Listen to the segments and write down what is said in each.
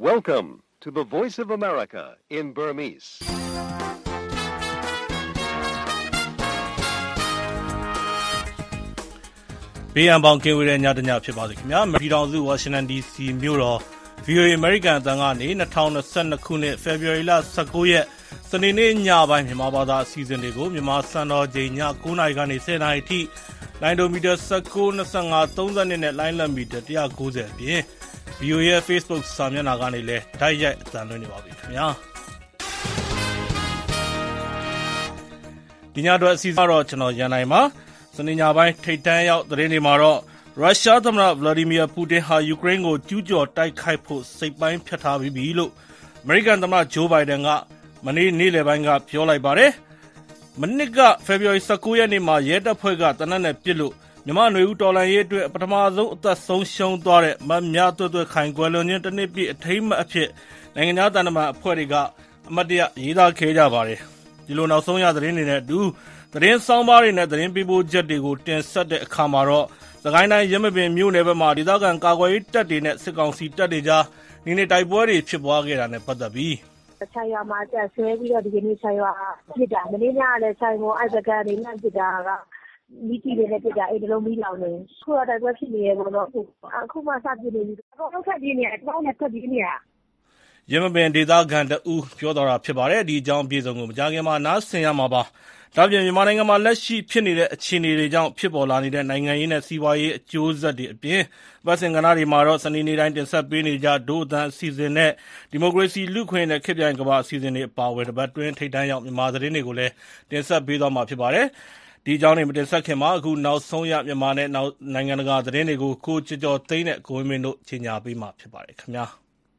Welcome to the Voice of America in Burmese. ။ဘေးရန်ပေါင်းကင်းဝေးတဲ့ညတညဖြစ်ပါစေခင်ဗျာ။ပြည်ထောင်စုဝါရှင်တန် DC မြို့တော် VOA American အသံကနေ2022ခုနှစ် February 19 ရက်စနေနေ့ညပိုင်းမြန်မာဘာသာအစီအစဉ်တွေကိုမြန်မာစံတော်ချိန်ည9:00နာရီကနေ10:00နာရီထိလိုင်းဒိုမီတာ19 25 32နဲ့လိုင်းလက်မီတာ190အပြင် VOA ရဲ့ Facebook စာမျက်နှာကနေလည်းတိုက်ရိုက်အသံလွှင့်နေပါပြီခင်ဗျာ။ဒီညတော့အစီအစဉ်တော့ကျွန်တော်ရန်နိုင်ပါစနေညပိုင်းထိပ်တန်းရောက်သတင်းတွေမှာတော့ရုရှားသမ္မတဗလာဒီမီယာပူတင်ဟာယူကရိန်းကိုကျူးကျော်တိုက်ခိုက်ဖို့စိတ်ပိုင်းဖြတ်ထားပြီးပြီလို့အမေရိကန်သမ္မတဂျိုးဘိုင်ဒန်ကမနေ့နေ့လယ်ပိုင်းကပြောလိုက်ပါတယ်။မနှစ်ကဖေဖော်ဝါရီ19ရက်နေ့မှာရဲတပ်ဖွဲ့ကတနက်နဲ့ပစ်လို့မြန်မာနွေဦးတော်လှန်ရေးအတွက်ပထမဆုံးအသက်ဆုံးရှုံးသွားတဲ့မမြသွဲ့သွဲ့ခိုင်ကွယ်လွန်ခြင်းတစ်နှစ်ပြည့်အထိမ်းအမှတ်အဖြစ်နိုင်ငံသားတန်တမာအဖွဲ့တွေကအမတ်တရရေးသားခဲ့ကြပါတယ်။ဒီလိုနောက်ဆုံးရသတင်းတွေနဲ့အတူသတင်းဆောင်းပါးတွေနဲ့သတင်းပေးပို့ချက်တွေကိုတင်ဆက်တဲ့အခါမှာတော့စကိုင်းတိုင်းရမပင်မြို့နယ်ဘက်မှာဒေသခံကာကွယ်ရေးတပ်တွေနဲ့စစ်ကောင်စီတပ်တွေကြားနေ့တိုက်ပွဲတွေဖြစ်ပွားခဲ့တာနဲ့ပတ်သက်ပြီးခြံရွာမှာတက်ဆွဲပြီးတော့ဒီကနေ့ခြံရွာဖြစ်တာမနေ့ညလည်းခြံကိုအိုက်စကန်တွေနဲ့ဖြစ်တာကမိတီတွေနဲ့ဖြစ်တာအဲ့ဒီလုံးမီးလောင်နေခုတော့တိုက်ပွဲဖြစ်နေရပေါ့နော်အခုမှစပြနေပြီအကုန်လုံးဆက်ပြနေတယ်တောင်းနဲ့ဆက်ပြနေရရမပင်ဒေသခံတအူးပြောတော်တာဖြစ်ပါတယ်ဒီအကြောင်းအပြည့်စုံကိုမကြားခင်မှာနားဆင်ရမှာပါဒါပြင်မြန်မာနိုင်ငံမှာလက်ရှိဖြစ်နေတဲ့အခြေအနေတွေကြောင့်ဖြစ်ပေါ်လာနေတဲ့နိုင်ငံရေးနဲ့စီးပွားရေးအကျိုးဆက်တွေအပြင်ပတ်စင်ကဏ္ဍတွေမှာတော့စနေနေ့တိုင်းတင်ဆက်ပေးနေကြဒို့အသံအစီအစဉ်နဲ့ဒီမိုကရေစီလူ့ခွင့်နဲ့ခေတ်ပြိုင်ကမ္ဘာအစီအစဉ်တွေအပါအဝင်တပတ်တွင်းထိပ်တန်းရောက်မြန်မာသတင်းတွေကိုလည်းတင်ဆက်ပေးသွားမှာဖြစ်ပါတယ်ဒီအကြောင်းတွေမတင်ဆက်ခင်မှာအခုနောက်ဆုံးရမြန်မာနဲ့နိုင်ငံတကာသတင်းတွေကိုကိုကျော်သိန်းနဲ့ကိုဝင်းမင်းတို့ကြီးညာပေးမှာဖြစ်ပါတယ်ခင်ဗျာ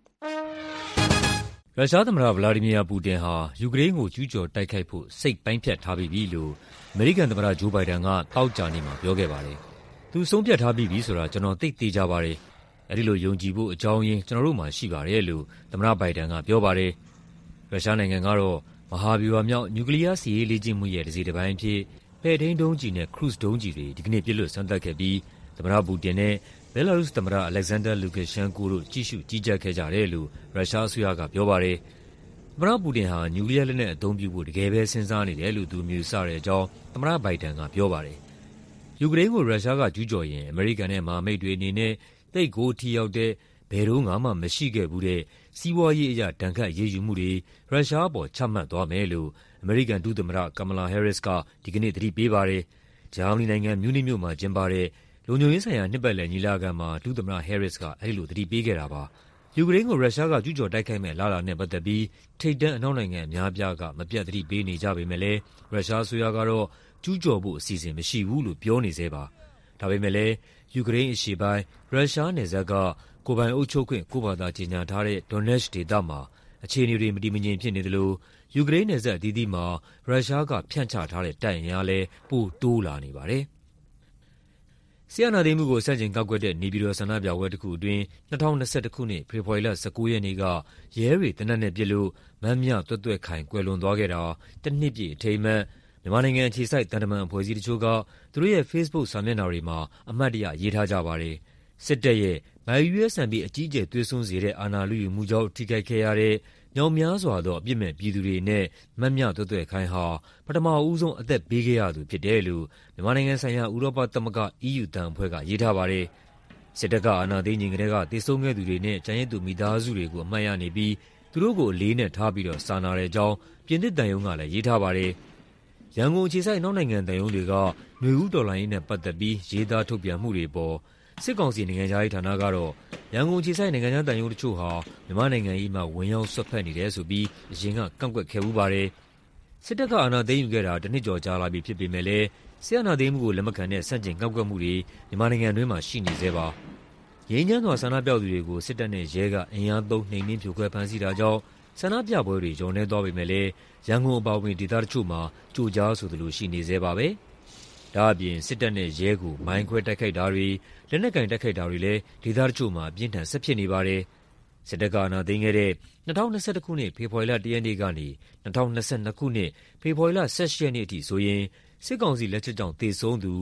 ရုရှားသမ္မတဗလာဒီမီယာပူတင်ဟာယူကရိန်းကိုကျူးကျော်တိုက်ခိုက်ဖို့စိတ်ပိုင်းဖြတ်ထားပြီးပြီလို့အမေရိကန်သမ္မတဂျိုးဘိုင်ဒန်ကသောကြာနေ့မှာပြောခဲ့ပါတယ်။သူဆုံးဖြတ်ထားပြီးပြီဆိုတာကျွန်တော်သိကြပါတယ်။အဲဒီလိုယုံကြည်ဖို့အကြောင်းရင်းကျွန်တော်တို့မှာရှိပါတယ်လို့သမ္မတဘိုင်ဒန်ကပြောပါတယ်။ရုရှားနိုင်ငံကတော့မဟာဗျူဟာမြောက်နျူကလ িয়ার စစ်ရေးလေ့ကျင့်မှုရဲ့တစ်စိတ်တစ်ပိုင်းအဖြစ်ပဲ့ထိန်းဒုံးကျည်နဲ့ခရုဇ်ဒုံးကျည်တွေဒီကနေ့ပစ်လွှတ်စမ်းသပ်ခဲ့ပြီးသမ္မတပူတင်နဲ့ဘဲလာရုစ်သမ္မတအလက်ဇန်ဒါလူကာရှန်ကိုတို့ကြီးကြပ်ခဲ့ကြတယ်လို့ရုရှားအစိုးရကပြောပါတယ်။သမ္မတပူတင်ဟာနျူကလ িয়ার လက်နက်အသုံးပြုဖို့တကယ်ပဲစဉ်းစားနေတယ်လို့သူမြင်ဆတဲ့အကြောင်းသမ္မတဘိုင်ဒန်ကပြောပါတယ်။ယူကရိန်းကိုရုရှားကကျူးကျော်ရင်အမေရိကန်နဲ့မဟာမိတ်တွေအနေနဲ့သိပ်ကိုထိရောက်တဲ့ဘယ်တော့မှမရှိခဲ့ဘူးတဲ့စီးပွားရေးအရဒဏ်ခတ်အရေးယူမှုတွေရုရှားအပေါ်ချမှတ်သွားမယ်လို့အမေရိကန်ဒုသမ္မတကမ်မလာဟဲရစ်ကဒီကနေ့သတိပေးပါတယ်။ဂျာမနီနိုင်ငံမြူးနစ်မြို့မှာကျင်းပတဲ့လုံခြုံရေးဆိုင်ရာနှစ်ပတ်လည်ညီလာခံမှာဒုသမ္မတဟဲရစ်ကအဲဒီလိုသတိပေးခဲ့တာပါ။ယူကရိန်းကိုရုရှားကကျူးကျော်တိုက်ခိုက်မဲ့လာလာနဲ့ပတ်သက်ပြီးထိပ်တန်းအနောက်နိုင်ငံအများအပြားကမပြတ်သတိပေးနေကြပေမဲ့လည်းရုရှားအစိုးရကတော့ကျူးကျော်ဖို့အစီအစဉ်မရှိဘူးလို့ပြောနေသေးပါ။ဒါပေမဲ့လည်းယူကရိန်းအရှေ့ပိုင်းရုရှားနယ်စပ်ကကိုယ်ပိုင်အုပ်ချုပ်ခွင့်ကိုယ့်ဘာသာကြေညာထားတဲ့ဒွန်နက်ချ်ဒေသမှာအခြေအနေတွေမတည်မငြိမ်ဖြစ်နေသလိုယူကရိန်းနယ်စပ်အသီးသီးမှာရုရှားကဖြန့်ချထားတဲ့တပ်အင်အားလည်းပိုတိုးလာနေပါတယ်။ဆီယနာသိမ်းမှုကိုဆန့်ကျင်ကန့်ကွက်တဲ့နေပြည်တော်ဆန္ဒပြပွဲတစ်ခုအတွင်း2021ခုနှစ်ဖေဖော်ဝါရီလ19ရက်နေ့ကရဲတွေသေနတ်နဲ့ပစ်လို့မမြသွဲ့သွဲ့ခိုင်ကွယ်လွန်သွားခဲ့တာတစ်နှစ်ပြည့်အထိမ်းအမှတ်မြန်မာနိုင်ငံအခြေစိုက်တန်တမန်အဖွဲ့အစည်းတချို့ကသူတို့ရဲ့ Facebook စာမျက်နှာတွေမှာအမှတ်တရရေးထားကြပါတယ်။စစ်တပ်ရဲ့USMB အကြီးအကျယ်သွေးစွန်းစေတဲ့အာဏာလုယူမှုကြောင့်ထိခိုက်ခဲ့ရတဲ့မြောက်များစွာသောအပြစ်မဲ့ပြည်သူတွေနဲ့မမြသွဲ့သွဲ့ခိုင်ဟာပထမဦးဆုံးအသက်ပေးခဲ့ရသူဖြစ်တယ်လို့မြန်မာနိုင်ငံဆိုင်ရာဥရောပသမဂ္ဂ EU တန်အဖွဲ့ကရေးထားပါတယ်။စစ်တပ်ကအာဏာသိမ်းချိန်ကတည်းကသေဆုံးခဲ့သူတွေနဲ့ကျန်ရစ်သူမိသားစုတွေကိုအမှတ်ရနေပြီးသူတို့ကိုအလေးနဲ့ထားပြီးစာနာတဲ့အကြောင်းပြင်သစ်တန်ယုံကလည်းရေးထားပါတယ်။ရန်ကုန်အခြေစိုက်နောက်နိုင်ငံတန်ယုံတွေကຫນွေဦးတော်လှန်ရေးနဲ့ပတ်သက်ပြီးရေးသားထုတ်ပြန်မှုတွေပေါ်စစ်ကောင်စီနိုင်ငံခြားရေးဌာနကတော့ရန်ကုန်ခြေဆိုင်နိုင်ငံသားတန်ယုံတချို့ဟာမြန်မာနိုင်ငံရေးမှာဝင်ရောက်ဆွတ်ဖက်နေတယ်ဆိုပြီးအရင်ကကန့်ကွက်ခဲ့မှုပါတယ်။စစ်တပ်ကအာဏာသိမ်းယူခဲ့တာတစ်နှစ်ကျော်ကြာလာပြီဖြစ်ပေမဲ့လည်းစစ်အာဏာသိမ်းမှုကိုလက်မခံတဲ့ဆန့်ကျင်ကန့်ကွက်မှုတွေမြန်မာနိုင်ငံတွင်းမှာရှိနေသေးပါ။ငြိမ်းချမ်းစွာဆန္ဒပြသူတွေကိုစစ်တပ်နဲ့ရဲကအင်အားသုံးနှိမ်နင်းဖြိုခွဲဖမ်းဆီးတာကြောင့်ဆန္ဒပြပွဲတွေလျော့နည်းသွားပေမဲ့လည်းရန်ကုန်အပါအဝင်ဒေသတချို့မှာကြိုကြားဆိုသလိုရှိနေသေးပါပဲ။ဒါအပြင်စစ်တပ်နဲ့ရဲကိုမိုင်းခွဲတိုက်ခိုက်တာတွေလက်နက်ကင်တိုက်ခိုက်တာတွေလည်းဒေသတချို့မှာပြင်းထန်ဆက်ဖြစ်နေပါတယ်။စစ်တပ်ကအာဏာသိမ်းခဲ့တဲ့2021ခုနှစ်ဖေဖော်ဝါရီလ1ရက်နေ့ကနေ2022ခုနှစ်ဖေဖော်ဝါရီလ18ရက်နေ့အထိဆိုရင်စစ်ကောင်စီလက်ချက်ကြောင့်သေဆုံးသူ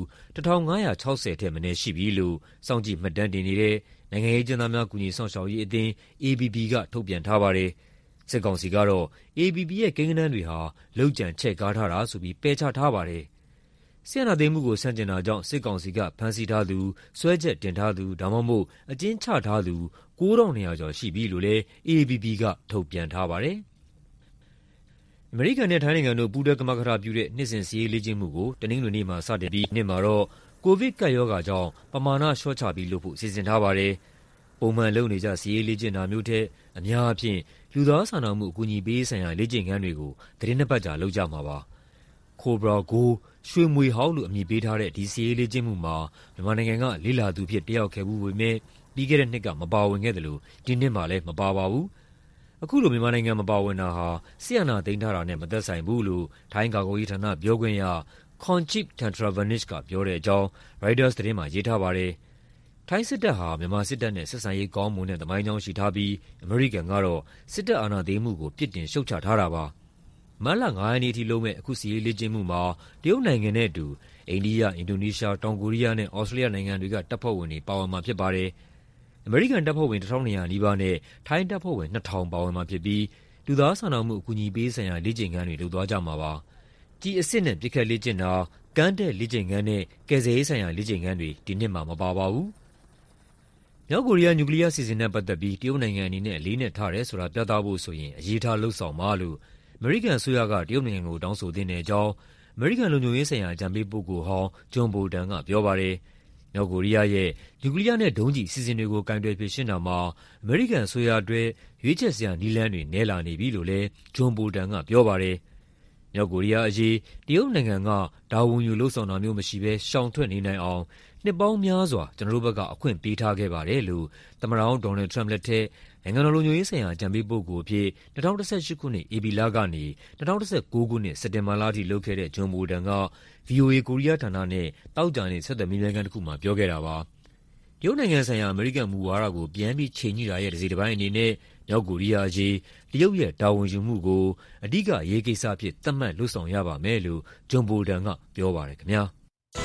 1560 ထက်မနည်းရှိပြီလို့စောင့်ကြည့်မှတ်တမ်းတင်နေတဲ့နိုင်ငံရေးကျဉ်းသားများကူညီစောင့်ရှောက်ရေးအသင်း AAPP ကထုတ်ပြန်ထားပါတယ်။စစ်ကောင်စီကတော့ AAPP ရဲ့ကိန်းဂဏန်းတွေဟာလုပ်ကြံချဲ့ကားထားတာဆိုပြီးပယ်ချထားပါတယ်။စစ်အာဏာသိမ်းမှုကိုဆန့်ကျင်တာကြောင့်စစ်ကောင်စီကဖမ်းဆီးထားသူ၊စွဲချက်တင်ထားသူဒါမှမဟုတ်အကျဉ်းချထားသူ9200 ကျော်ရှိပြီလို့လည်း AAPP ကထုတ်ပြန်ထားပါတယ်။အမေရိကန်နဲ့ထိုင်းနိုင်ငံတို့ပူးတွဲကမကထပြုတဲ့နှစ်စဉ်စစ်ရေးလေ့ကျင့်မှုကိုတနင်္ဂနွေနေ့မှာစတင်ပြီးနှစ်မှာတော့ကိုဗစ်ကပ်ရောဂါကြောင့်ပမာဏလျှော့ချပြီးလုပ်ဖို့စီစဉ်ထားပါတယ်။ပုံမှန်လုပ်နေကျစစ်ရေးလေ့ကျင့်တာမျိုးထက်အများအားဖြင့်လူသားစာနာမှုအကူအညီပေးရေးဆိုင်ရာလေ့ကျင့်ခန်းတွေကိုသီတင်းနှစ်ပတ်ကြာလုပ်ကြမှာပါ။ Cobra Gold ရွှေမြွေဟောက်လို့အမည်ပေးထားတဲ့ဒီစစ်ရေးလေ့ကျင့်မှုမှာမြန်မာနိုင်ငံကလေ့လာသူဖြစ်တက်ရောက်ခဲ့မှုပေမဲ့ပြီးခဲ့တဲ့နှစ်ကမပါဝင်ခဲ့သလိုဒီနှစ်မှာလည်းမပါပါဘူး။အခုလိုမြန်မာနိုင်ငံမပါဝင်တာဟာစစ်အာဏာသိမ်းထားတာနဲ့မသက်ဆိုင်ဘူးလို့ထိုင်းကာကွယ်ရေးဌာနပြောခွင့်ရ Khoncheep Tantravanich ကပြောတဲ့အကြောင်း Reuters သတင်းမှာရေးထားပါတယ်။ထိုင်းစစ်တပ်ဟာမြန်မာစစ်တပ်နဲ့ဆက်ဆံရေးကောင်းမွန်တဲ့သမိုင်းကြောင်းရှိထားပြီးအမေရိကန်ကတော့စစ်တပ်အာဏာသိမ်းမှုကိုပြစ်တင်ရှုတ်ချထားတာပါ။မတ်လ 9 ရက်နေ့အထိလုပ်မဲ့အခုစစ်ရေးလေ့ကျင့်မှုမှာတရုတ်နိုင်ငံနဲ့အတူအိန္ဒိယ၊အင်ဒိုနီးရှား၊တောင်ကိုရီးယားနဲ့ဩစတြေးလျနိုင်ငံတွေကတပ်ဖွဲ့ဝင်တွေပါဝင်မှာဖြစ်ပါတယ်။အမေရိကန်တပ်ဖွဲ့ဝင် 1200 နီးပါးနဲ့ထိုင်းတပ်ဖွဲ့ဝင် 2000 ပါဝင်မှာဖြစ်ပြီးလူသားစာနာမှုအကူအညီပေးဆိုင်ရာလေ့ကျင့်ခန်းတွေလုပ်သွားကြမှာပါ။ကျည်အစစ်နဲ့ပစ်ခတ်လေ့ကျင့်တာ၊ကမ်းတက်လေ့ကျင့်ခန်းနဲ့ကယ်ဆယ်ရေးဆိုင်ရာလေ့ကျင့်ခန်းတွေဒီနှစ်မှာမပါပါဘူး။မြောက်ကိုရီးယားနျူကလီးယားအစီအစဉ်နဲ့ပတ်သက်ပြီးတရုတ်နိုင်ငံအနေနဲ့အလေးအနက်ထားတယ်ဆိုတာပြသဖို့ဆိုရင်အရေးထားလုပ်ဆောင်ပါလို့အမေရိကန်အစိုးရကတရုတ်နိုင်ငံကိုတောင်းဆိုသင့်တဲ့အကြောင်းအမေရိကန်လုံခြုံရေးဆိုင်ရာအကြံပေးပုဂ္ဂိုလ်ဟောင်းဂျွန်ဘိုတန်ကပြောပါတယ်။မြောက်ကိုရီးယားရဲ့နျူကလီးယားနဲ့ဒုံးကျည်အစီအစဉ်တွေကိုကိုင်တွယ်ဖြေရှင်းတာမှာအမေရိကန်အစိုးရအတွက်ရွေးချယ်စရာနည်းလမ်းတွေနည်းလာနေပြီလို့လည်းဂျွန်ဘိုတန်ကပြောပါတယ်။မြောက်ကိုရီးယားအရေးတရုတ်နိုင်ငံကတာဝန်ယူလုပ်ဆောင်တာမျိုးမရှိဘဲရှောင်ထွက်နေနိုင်အောင်နှစ်ပေါင်းများစွာကျွန်တော်တို့ဘက်ကအခွင့်ပေးထားခဲ့ပါတယ်လို့သမ္မတဟောင်းဒေါ်နယ်ထရမ့်လက်ထက်နိုင်ငံတော်လုံခြုံရေးဆိုင်ရာအကြံပေးပုဂ္ဂိုလ်အဖြစ်2018ခုနှစ်ဧပြီလကနေ2019ခုနှစ်စက်တင်ဘာလအထိလုပ်ခဲ့တဲ့ဂျွန်ဘိုတန်က VOA ကိုရီးယားဌာနနဲ့သောကြာနေ့ဆက်သွယ်မေးမြန်းခန်းတစ်ခုမှာပြောခဲ့တာပါ။တရုတ်နိုင်ငံဆိုင်ရာအမေရိကန်မူဝါဒကိုပြန်ပြီးချိန်ညှိတာရဲ့တစ်စိတ်တစ်ပိုင်းအနေနဲ့မြောက်ကိုရီးယားအရေးတရုတ်ရဲ့တာဝန်ယူမှုကိုအဓိကအရေးကိစ္စအဖြစ်သတ်မှတ်လုပ်ဆောင်ရပါမယ်လို့ဂျွန်ဘိုတန်ကပြောပါတယ်ခင်ဗျာ။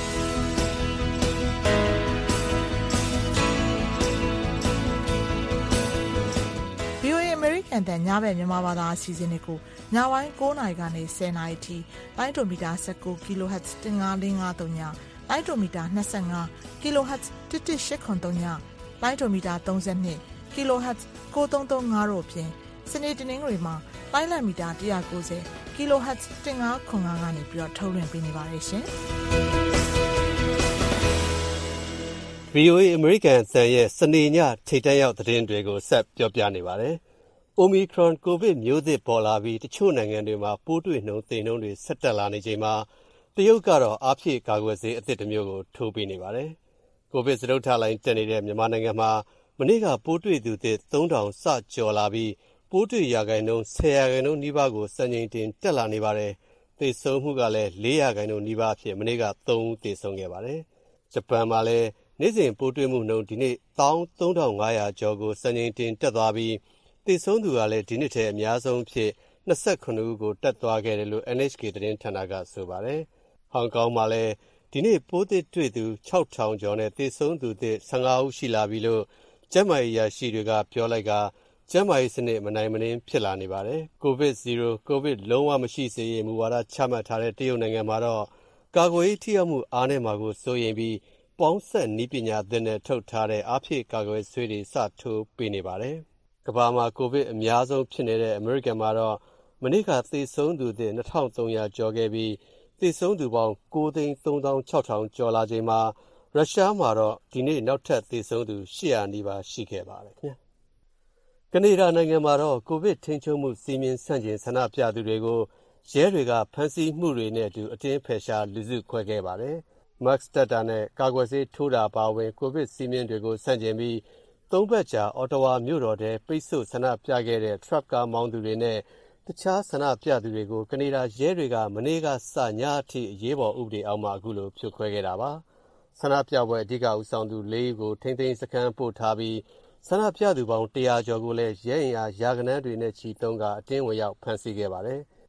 VOA အမေရိကန်တန်ညဘက်မြန်မာဘာသာအစီအစဉ်တွေကိုညပိုင်း9:00 နာရီကနေ10:00 နာရီထိလိုင်းဒိုမီတာ19 kHz 15553ညလိုင်းဒိုမီတာ25 kHz 11883ညလိုင်းဒိုမီတာ32 kHz 9335တို့ဖြင့်စနေတနင်္ဂနွေမှာလိုင်းလံမီတာ190 kHz 1505ကနေပြီးတော့ထုတ်လွှင့်ပေးနေပါတယ်ရှင်။ VOA အမေရိကန်အသံရဲ့စနေညထိပ်တန်းရောက်သတင်းတွေကိုဆက်ပြောပြနေပါတယ်။ Omicron ကိုဗစ်မျိုးသစ်ပေါ်လာပြီးတချို့နိုင်ငံတွေမှာပိုးတွေ့နှုန်းသေနှုန်းတွေဆက်တက်လာနေချိန်မှာတရုတ်ကတော့အားဖြည့်ကာကွယ်ဆေးအသစ်တစ်မျိုးကိုထိုးပေးနေပါတယ်။ကိုဗစ်စတုတ္ထလှိုင်းတက်နေတဲ့မြန်မာနိုင်ငံမှာမနေ့ကပိုးတွေ့သူသစ် 3000 စကျော်လာပြီးပိုးတွေ့ရာခိုင်နှုန်း 10% နီးပါးကိုစံချိန်တင်တက်လာနေပါတယ်။သေဆုံးမှုကလည်း 4% နီးပါးအဖြစ်မနေ့က3ဦးသေဆုံးခဲ့ပါတယ်။ဂျပန်မှာလည်းနေ့စဉ်ပိုးတွေ့မှုနှုန်းဒီနေ့ 13500 ကျော်ကိုစံချိန်တင်တက်သွားပြီးသေဆုံးသူကလည်းဒီနှစ်ထဲအများဆုံးဖြစ်29ဦးကိုတက်သွားခဲ့တယ်လို့ NHK သတင်းဌာနကဆိုပါတယ်။ဟောင်ကောင်မှာလည်းဒီနေ့ပိုးသစ်တွေ့သူ 6000 ကျော်နဲ့သေဆုံးသူသစ်15ဦးရှိလာပြီလို့ကျန်းမာရေးအရာရှိတွေကပြောလိုက်ကကျန်းမာရေးစနစ်မနိုင်မနှင်းဖြစ်လာနေပါတယ်။ COVID-0 ကိုဗစ်လုံးဝမရှိစေရေးမူဝါဒချမှတ်ထားတဲ့တရုတ်နိုင်ငံမှာတော့ကာကွယ်ရေးထိရောက်မှုအားနည်းမှာကိုစိုးရိမ်ပြီးပေါင်းဆက်နည်းပညာသစ်နဲ့ထုတ်ထားတဲ့အားဖြည့်ကာကွယ်ဆေးတွေစထိုးပေးနေပါတယ်။ကမ္ဘာမှာကိုဗစ်အများဆုံးဖြစ်နေတဲ့အမေရိကန်မှာတော့မနေ့ကသေဆုံးသူသစ် 2300 ကျော်ခဲ့ပြီးသေဆုံးသူပေါင်း 936,000 ကျော်လာချိန်မှာရုရှားမှာတော့ဒီနေ့နောက်ထပ်သေဆုံးသူ800နီးပါးရှိခဲ့ပါတယ်ခင်ဗျာ။ကနေဒါနိုင်ငံမှာတော့ကိုဗစ်ထိန်းချုပ်မှုစီမင်းဆန့်ကျင်ဆန္ဒပြသူတွေကိုရဲတွေကဖမ်းဆီးမှုတွေနဲ့အတူအတင်းဖယ်ရှားလူစုခွဲခဲ့ပါတယ်။ Max တပ်တာနဲ့ကာကွယ်ဆေးထိုးတာပါဝင်ကိုဗစ်စီမင်းတွေကိုဆန့်ကျင်ပြီး3ပတ်ကြာအော်တဝါမြို့တော်ထဲပိတ်ဆို့ဆန္ဒပြခဲ့တဲ့ truck ကားမောင်းသူတွေနဲ့တခြားဆန္ဒပြသူတွေကိုကနေဒါရဲတွေကမနေ့ကစညအထိအရေးပေါ်ဥပဒေအောက်မှာအခုလိုဖြိုခွဲခဲ့တာပါ။ဆန္ဒပြပွဲအဓိကဦးဆောင်သူ4ဦးကိုထိန်းသိမ်းစခန်းပို့ထားပြီးဆန္ဒပြသူပေါင်း100ကျော်ကိုလည်းရဲအင်အားရာဂဏန်းတွေနဲ့ချီတုံးကအတင်းဝင်ရောက်ဖမ်းဆီးခဲ့ပါတယ်။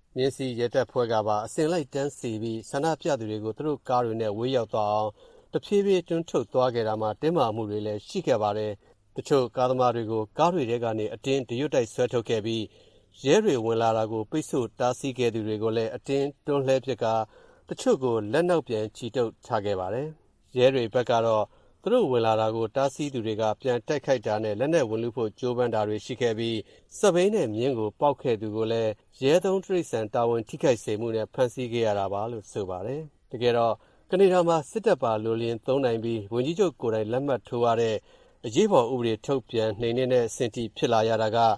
မြင်းစီရဲတပ်ဖွဲ့ကပါအစဉ်လိုက်တန်းစီပြီးဆန္ဒပြသူတွေကိုသူတို့ကားတွေနဲ့ဝေးရောက်သွားအောင်တဖြည်းဖြည်းတွန်းထုတ်သွားခဲ့တာမှာတင်းမာမှုတွေလည်းရှိခဲ့ပါတယ်။တချို့ကားသမားတွေကိုကားတွေထဲကနေအတင်းတရွတ်တိုက်ဆွဲထုတ်ခဲ့ပြီးရဲတွေဝင်လာတာကိုပိတ်ဆို့တားဆီးခဲ့သူတွေကိုလည်းအတင်းတွန်းလှဲပစ်ကာတချို့ကိုလက်နောက်ပြန်ချီတုပ်ထားခဲ့ပါတယ်။ရဲတွေဘက်ကတော့သူတို့ဝင်လာတာကိုတားဆီးသူတွေကပြန်တိုက်ခိုက်တာနဲ့လက်နက်ဝင်လူဖို့ကြိုးပမ်းတာတွေရှိခဲ့ပြီးစပိန်နဲ့မြင်းကိုပောက်ခဲ့သူကိုလည်းရဲသုံးတရိတ်ဆန်တာဝန်ထိခိုက်စေမှုနဲ့ဖမ်းဆီးခဲ့ရတာပါလို့ဆိုပါတယ်။တကယ်တော့ကနေဒါမှာစစ်တပ်ပါလိုလျင်သုံးနိုင်ပြီးဝန်ကြီးချုပ်ကိုယ်တိုင်လက်မှတ်ထိုးရတဲ့အရေးပေါ်ဥပဒေထုတ်ပြန်နှိမ်နင်းတဲ့အဆင့်ထိဖြစ်လာရတာက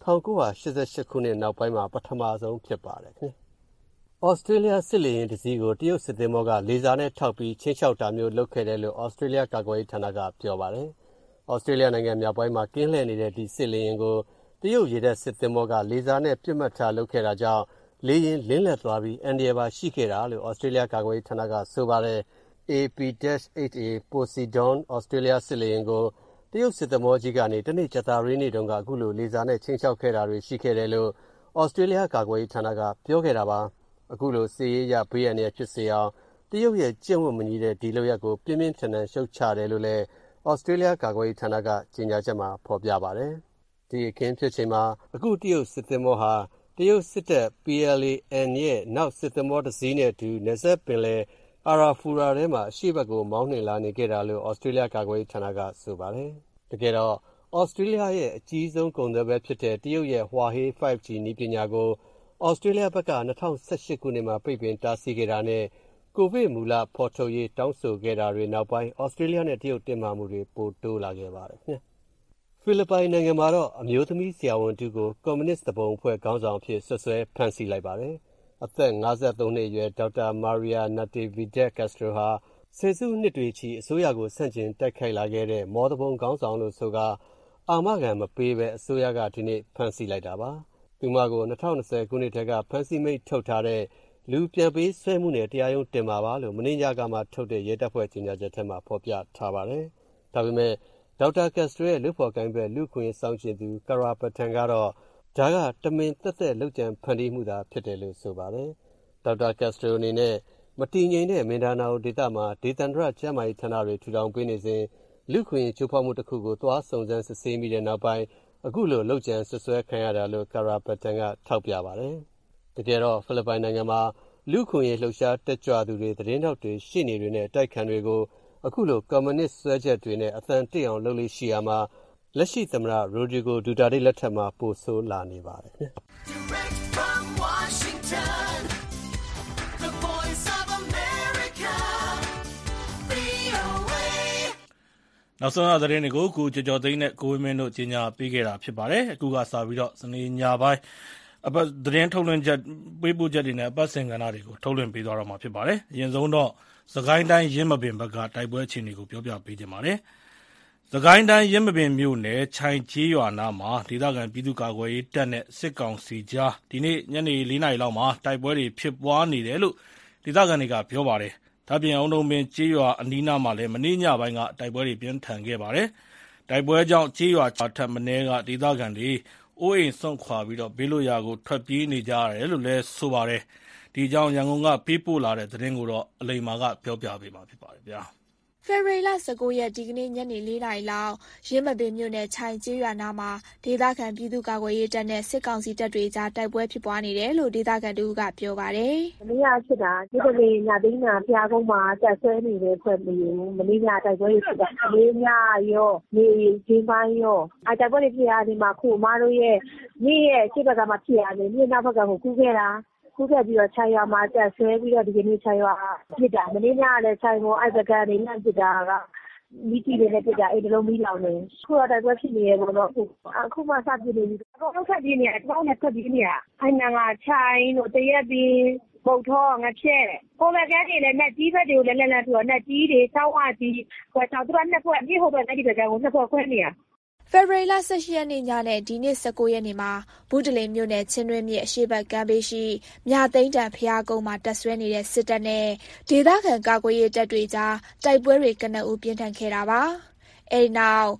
1988ခုနှစ်နောက်ပိုင်းမှာပထမဆုံးဖြစ်ပါတယ်ခင်ဗျ။ ဩစတြေးလျစစ်လေယာဉ်တစ်စီးကိုတရုတ်စစ်သင်္ဘောကလေဆာနဲ့ထောက်ပြီးချင်းချောက်တာမျိုးလုပ်ခဲ့တယ်လို့ဩစတြေးလျကာကွယ်ရေးဌာနကပြောပါတယ်။ဩစတြေးလျနိုင်ငံမြောက်ပိုင်းမှာကင်းလှည့်နေတဲ့ဒီစစ်လေယာဉ်ကိုတရုတ်ရေတပ်စစ်သင်္ဘောကလေဆာနဲ့ပစ်မှတ်ထားလုပ်ခဲ့တာကြောင့်လေယာဉ်လင်းလက်သွားပြီးအန္တရာယ်ပါရှိခဲ့တာလို့ဩစတြေးလျကာကွယ်ရေးဌာနကဆိုပါတယ်။ AP-8A Poseidon ဩစတြေးလျစစ်လေယာဉ်ကိုတရုတ်စစ်သင်္ဘောကြီးကနေတနေ့ကြာသပတေးနေ့တုန်းကအခုလိုလေဆာနဲ့ချင်းချောက်ခဲ့တာတွေရှိခဲ့တယ်လို့ဩစတြေးလျကာကွယ်ရေးဌာနကပြောခဲ့တာပါ။အခုလိုစစ်ရေးအရဘေးအန္တရာယ်ဖြစ်စေအောင်တရုတ်ရဲ့ကျင့်ဝတ်မညီတဲ့ဒီလုပ်ရပ်ကိုပြင်းပြင်းထန်ထန်ရှုတ်ချတယ်လို့လည်းဩစတြေးလျကာကွယ်ရေးဌာနကကြေညာချက်မှာဖော်ပြပါတယ်။ဒီအခင်းဖြစ်ချိန်မှာအခုတရုတ်စစ်သင်္ဘောဟာတရုတ်စစ်တပ် PLAN ရဲ့နောက်စစ်သင်္ဘောတစ်စီးနဲ့အတူနယ်စပ်ပင်လယ်အာရာဖူရာထဲမှာအရှေ့ဘက်ကိုမောင်းနှင်လာနေခဲ့တာလို့ဩစတြေးလျကာကွယ်ရေးဌာနကဆိုပါတယ်။တကယ်တော့ဩစတြေးလျရဲ့အကြီးဆုံးကုန်သွယ်ပဲဖြစ်တဲ့တရုတ်ရဲ့ Huawei 5G နည်းပညာကိုဩစတြေးလျဘက်က2018ခုနှစ်မှာပိတ်ပင်တားဆီးခဲ့တာနဲ့ကိုဗစ်မူလဖော်ထုတ်ရေးတောင်းဆိုခဲ့တာတွေနောက်ပိုင်းဩစတြေးလျနဲ့တရုတ်တင်းမာမှုတွေပိုတိုးလာခဲ့ပါတယ်ခင်ဗျ။ဖိလစ်ပိုင်နိုင်ငံမှာတော့အမျိုးသမီးဆရာဝန်တူကိုကွန်မြူနစ်သဘုံအဖွဲ့ခေါင်းဆောင်အဖြစ်ဆွဆွဲဖမ်းဆီးလိုက်ပါတယ်။အသက်53နှစ်အရွယ်ဒေါက်တာမာရီယာနာတီဗီဒက်ကက်စထရိုဟာဆယ်စုနှစ်တွေချီအစိုးရကိုဆန့်ကျင်တိုက်ခိုက်လာခဲ့တဲ့မော်သဘုံခေါင်းဆောင်လို့ဆိုကာအာမခံမပေးဘဲအစိုးရကဒီနေ့ဖမ်းဆီးလိုက်တာပါ။သူမကို2020ခုနှစ်ထဲကဖမ်းဆီးမိန့်ထုတ်ထားတဲ့လူပြန်ပေးဆွဲမှုနဲ့တရားရုံးတင်မှာပါလို့မင်းညကမှထုတ်တဲ့ရဲတပ်ဖွဲ့ကြေညာချက်ထဲမှာဖော်ပြထားပါတယ်။ဒါပေမဲ့ဒေါက်တာကက်စထရိုရဲ့လူ့ဖော်ကိုင်းဘက်လူခွင့်စောင့်ကြည့်သူကာရာပတန်ကတော့ဒါကတမင်သက်သက်လုပ်ကြံဖန်တီးမှုသာဖြစ်တယ်လို့ဆိုပါတယ်။ဒေါက်တာကက်စထရိုအနေနဲ့မတည်ငြိမ်တဲ့မင်ဒါနာအိုဒေသမှာဒေသန္တရကျန်းမာရေးဌာနတွေထူထောင်ပေးနေစဉ်လူခွင့်ချိုးဖောက်မှုတစ်ခုကိုသွားစုံစမ်းစစ်ဆေးမိတဲ့နောက်ပိုင်းအခုလိုလုပ်ကြံဆွဆွဲခံရတာလို့ကာရာပတန်ကထောက်ပြပါတယ်။တကယ်တော့ဖိလစ်ပိုင်နိုင်ငံမှာလူခွင့်ရေးလှုပ်ရှားတက်ကြွသူတွေသတင်းထောက်တွေရှေ့နေတွေနဲ့တိုက်ခံတွေကိုအခုလိုကွန်မြူနစ်ဆွဲချက်တွေနဲ့အသံတိတ်အောင်လုပ်လို့ရှိရမှာလက်ရှိသမ္မတရိုဒရီဂိုဒူတာတေးလက်ထက်မှာပိုဆိုးလာနေပါတယ်။ Direct from Washington, the voice of America, VOA. နောက်ဆုံးသတင်းတွေကိုကိုကျော်ကျော်သိန်းနဲ့ကိုဝင်းမင်းတို့ကြီးညာပေးခဲ့တာဖြစ်ပါတယ်။အခုကစပြီးတော့စနေညပိုင်းအပတ်သတင်းထုတ်လွှင့်ချက်ပေးပို့ချက်တွေနဲ့အပတ်စဉ်ကဏ္ဍတွေကိုထုတ်လွှင့်ပေးသွားတော့မှာဖြစ်ပါတယ်။အရင်ဆုံးတော့စကိုင်းတိုင်းရင်းမပင်ဘက်ကတိုက်ပွဲအခြေအနေကိုပြောပြပေးခြင်းပါတယ်။စကိုင်းတိုင်းရင်းမပင်မြို့နယ်ခြိုင်ကြီးရွာနာမှာဒေသခံပြည်သူ့ကာကွယ်ရေးတပ်နဲ့စစ်ကောင်စီကြားဒီနေ့ညနေ 4 နာရီလောက်မှာတိုက်ပွဲတွေဖြစ်ပွားနေတယ်လို့ဒေသခံတွေကပြောပါတယ်။ဒါပြင်အောင်တုံပင်ကြီးရွာအနီးနားမှာလည်းမနေ့ညပိုင်းကတိုက်ပွဲတွေပြင်းထန်ခဲ့ပါတယ်။တိုက်ပွဲကြောင့်ကြီးရွာထပ်မင်းကဒေသခံတွေအိုးအိမ်စွန့်ခွာပြီးဘေးလွတ်ရာကိုထွက်ပြေးနေကြရတယ်လို့လည်းဆိုပါတယ်။ဒီအကြောင်းရန်ကုန်ကပေးပို့လာတဲ့သတင်းကိုတော့အလိမ္မာကပြောပြပေးမှာဖြစ်ပါတယ်ဗျာ။ဖေဖော်ဝါရီလ 19 ရက်ဒီကနေ့ညနေ 4 နာရီလောက်ရင်းမပင်မြို့နယ်ခြိုင်ကြီးရွာနာမှာဒေသခံပြည်သူ့ကာကွယ်ရေးတပ်နဲ့စစ်ကောင်စီတပ်တွေကြားတိုက်ပွဲဖြစ်ပွားနေတယ်လို့ဒေသခံတူကပြောပါတယ်။မနေ့ကဖြစ်တာဒီကနေ့ညသိန်းနာဖျားကုန်းမှာတက်ဆွဲနေတဲ့ဖွဲ့မျိုးမနေ့ညတိုက်ပွဲဖြစ်တာမနေ့ညရောနေချင်းပိုင်းရောတိုက်ပွဲတွေဖြစ်ရဒီမှာခုအမားတို့ရဲ့နေ့ရဲ့ရှေ့ဘက်ကမှဖြစ်ရတယ်နေ့နောက်ဘက်ကကိုကူးခဲ့တာခုခဲ့ပြီးတော့ခြိုင်ရွာမှာတက်ဆွဲပြီးတော့ဒီကနေ့ခြိုင်ရွာဖြစ်တာမနေ့ညလည်းခြိုင်ကိုအိုက်စကန်နေလန့်ဖြစ်တာကမိတီတွေနဲ့ပြတာအိမ်တလုံးမီးလောင်နေခုတော့တိုက်ပွဲဖြစ်နေရပေါ့နော်အခုမှစပြနေပြီအကုန်လုံးဆက်ပြနေတယ်အကုန်လုံးဆက်ပြနေရအိုင်နာကခြိုင်တို့တရက်ပြီးပုတ်ထောငဖြဲ့ကိုယ်ပဲကဲနေလည်းနဲ့ကြီးဘက်တွေကိုလည်းလန့်ပြီးတော့နဲ့ကြီးတွေတောက်ဝကြီးခွဲတောက်သူကနှစ်ဖွဲ့ပြီးဟိုဘက်အဲ့ဒီဘက်ကကိုနှစ်ဖွဲ့ခွဲနေရဖေဖော်ဝါရီလ 18 ရက်နေ့ညနဲ့ဒီနေ့ 19 ရက်နေ့မှာဘူးတလင်မြို့နယ်ချင်းတွင်းမြစ်အရှေ့ဘက်ကမ်းဘေးရှိမြသိန်းတန်ဖျားကုန်းမှာတပ်ဆွဲနေတဲ့စစ်တပ်နဲ့ဒေသခံကာကွယ်ရေးတပ်တွေကြားတိုက်ပွဲတွေကနအူးပြင်းထန်ခဲ့တာပါ။အဲဒီနောက်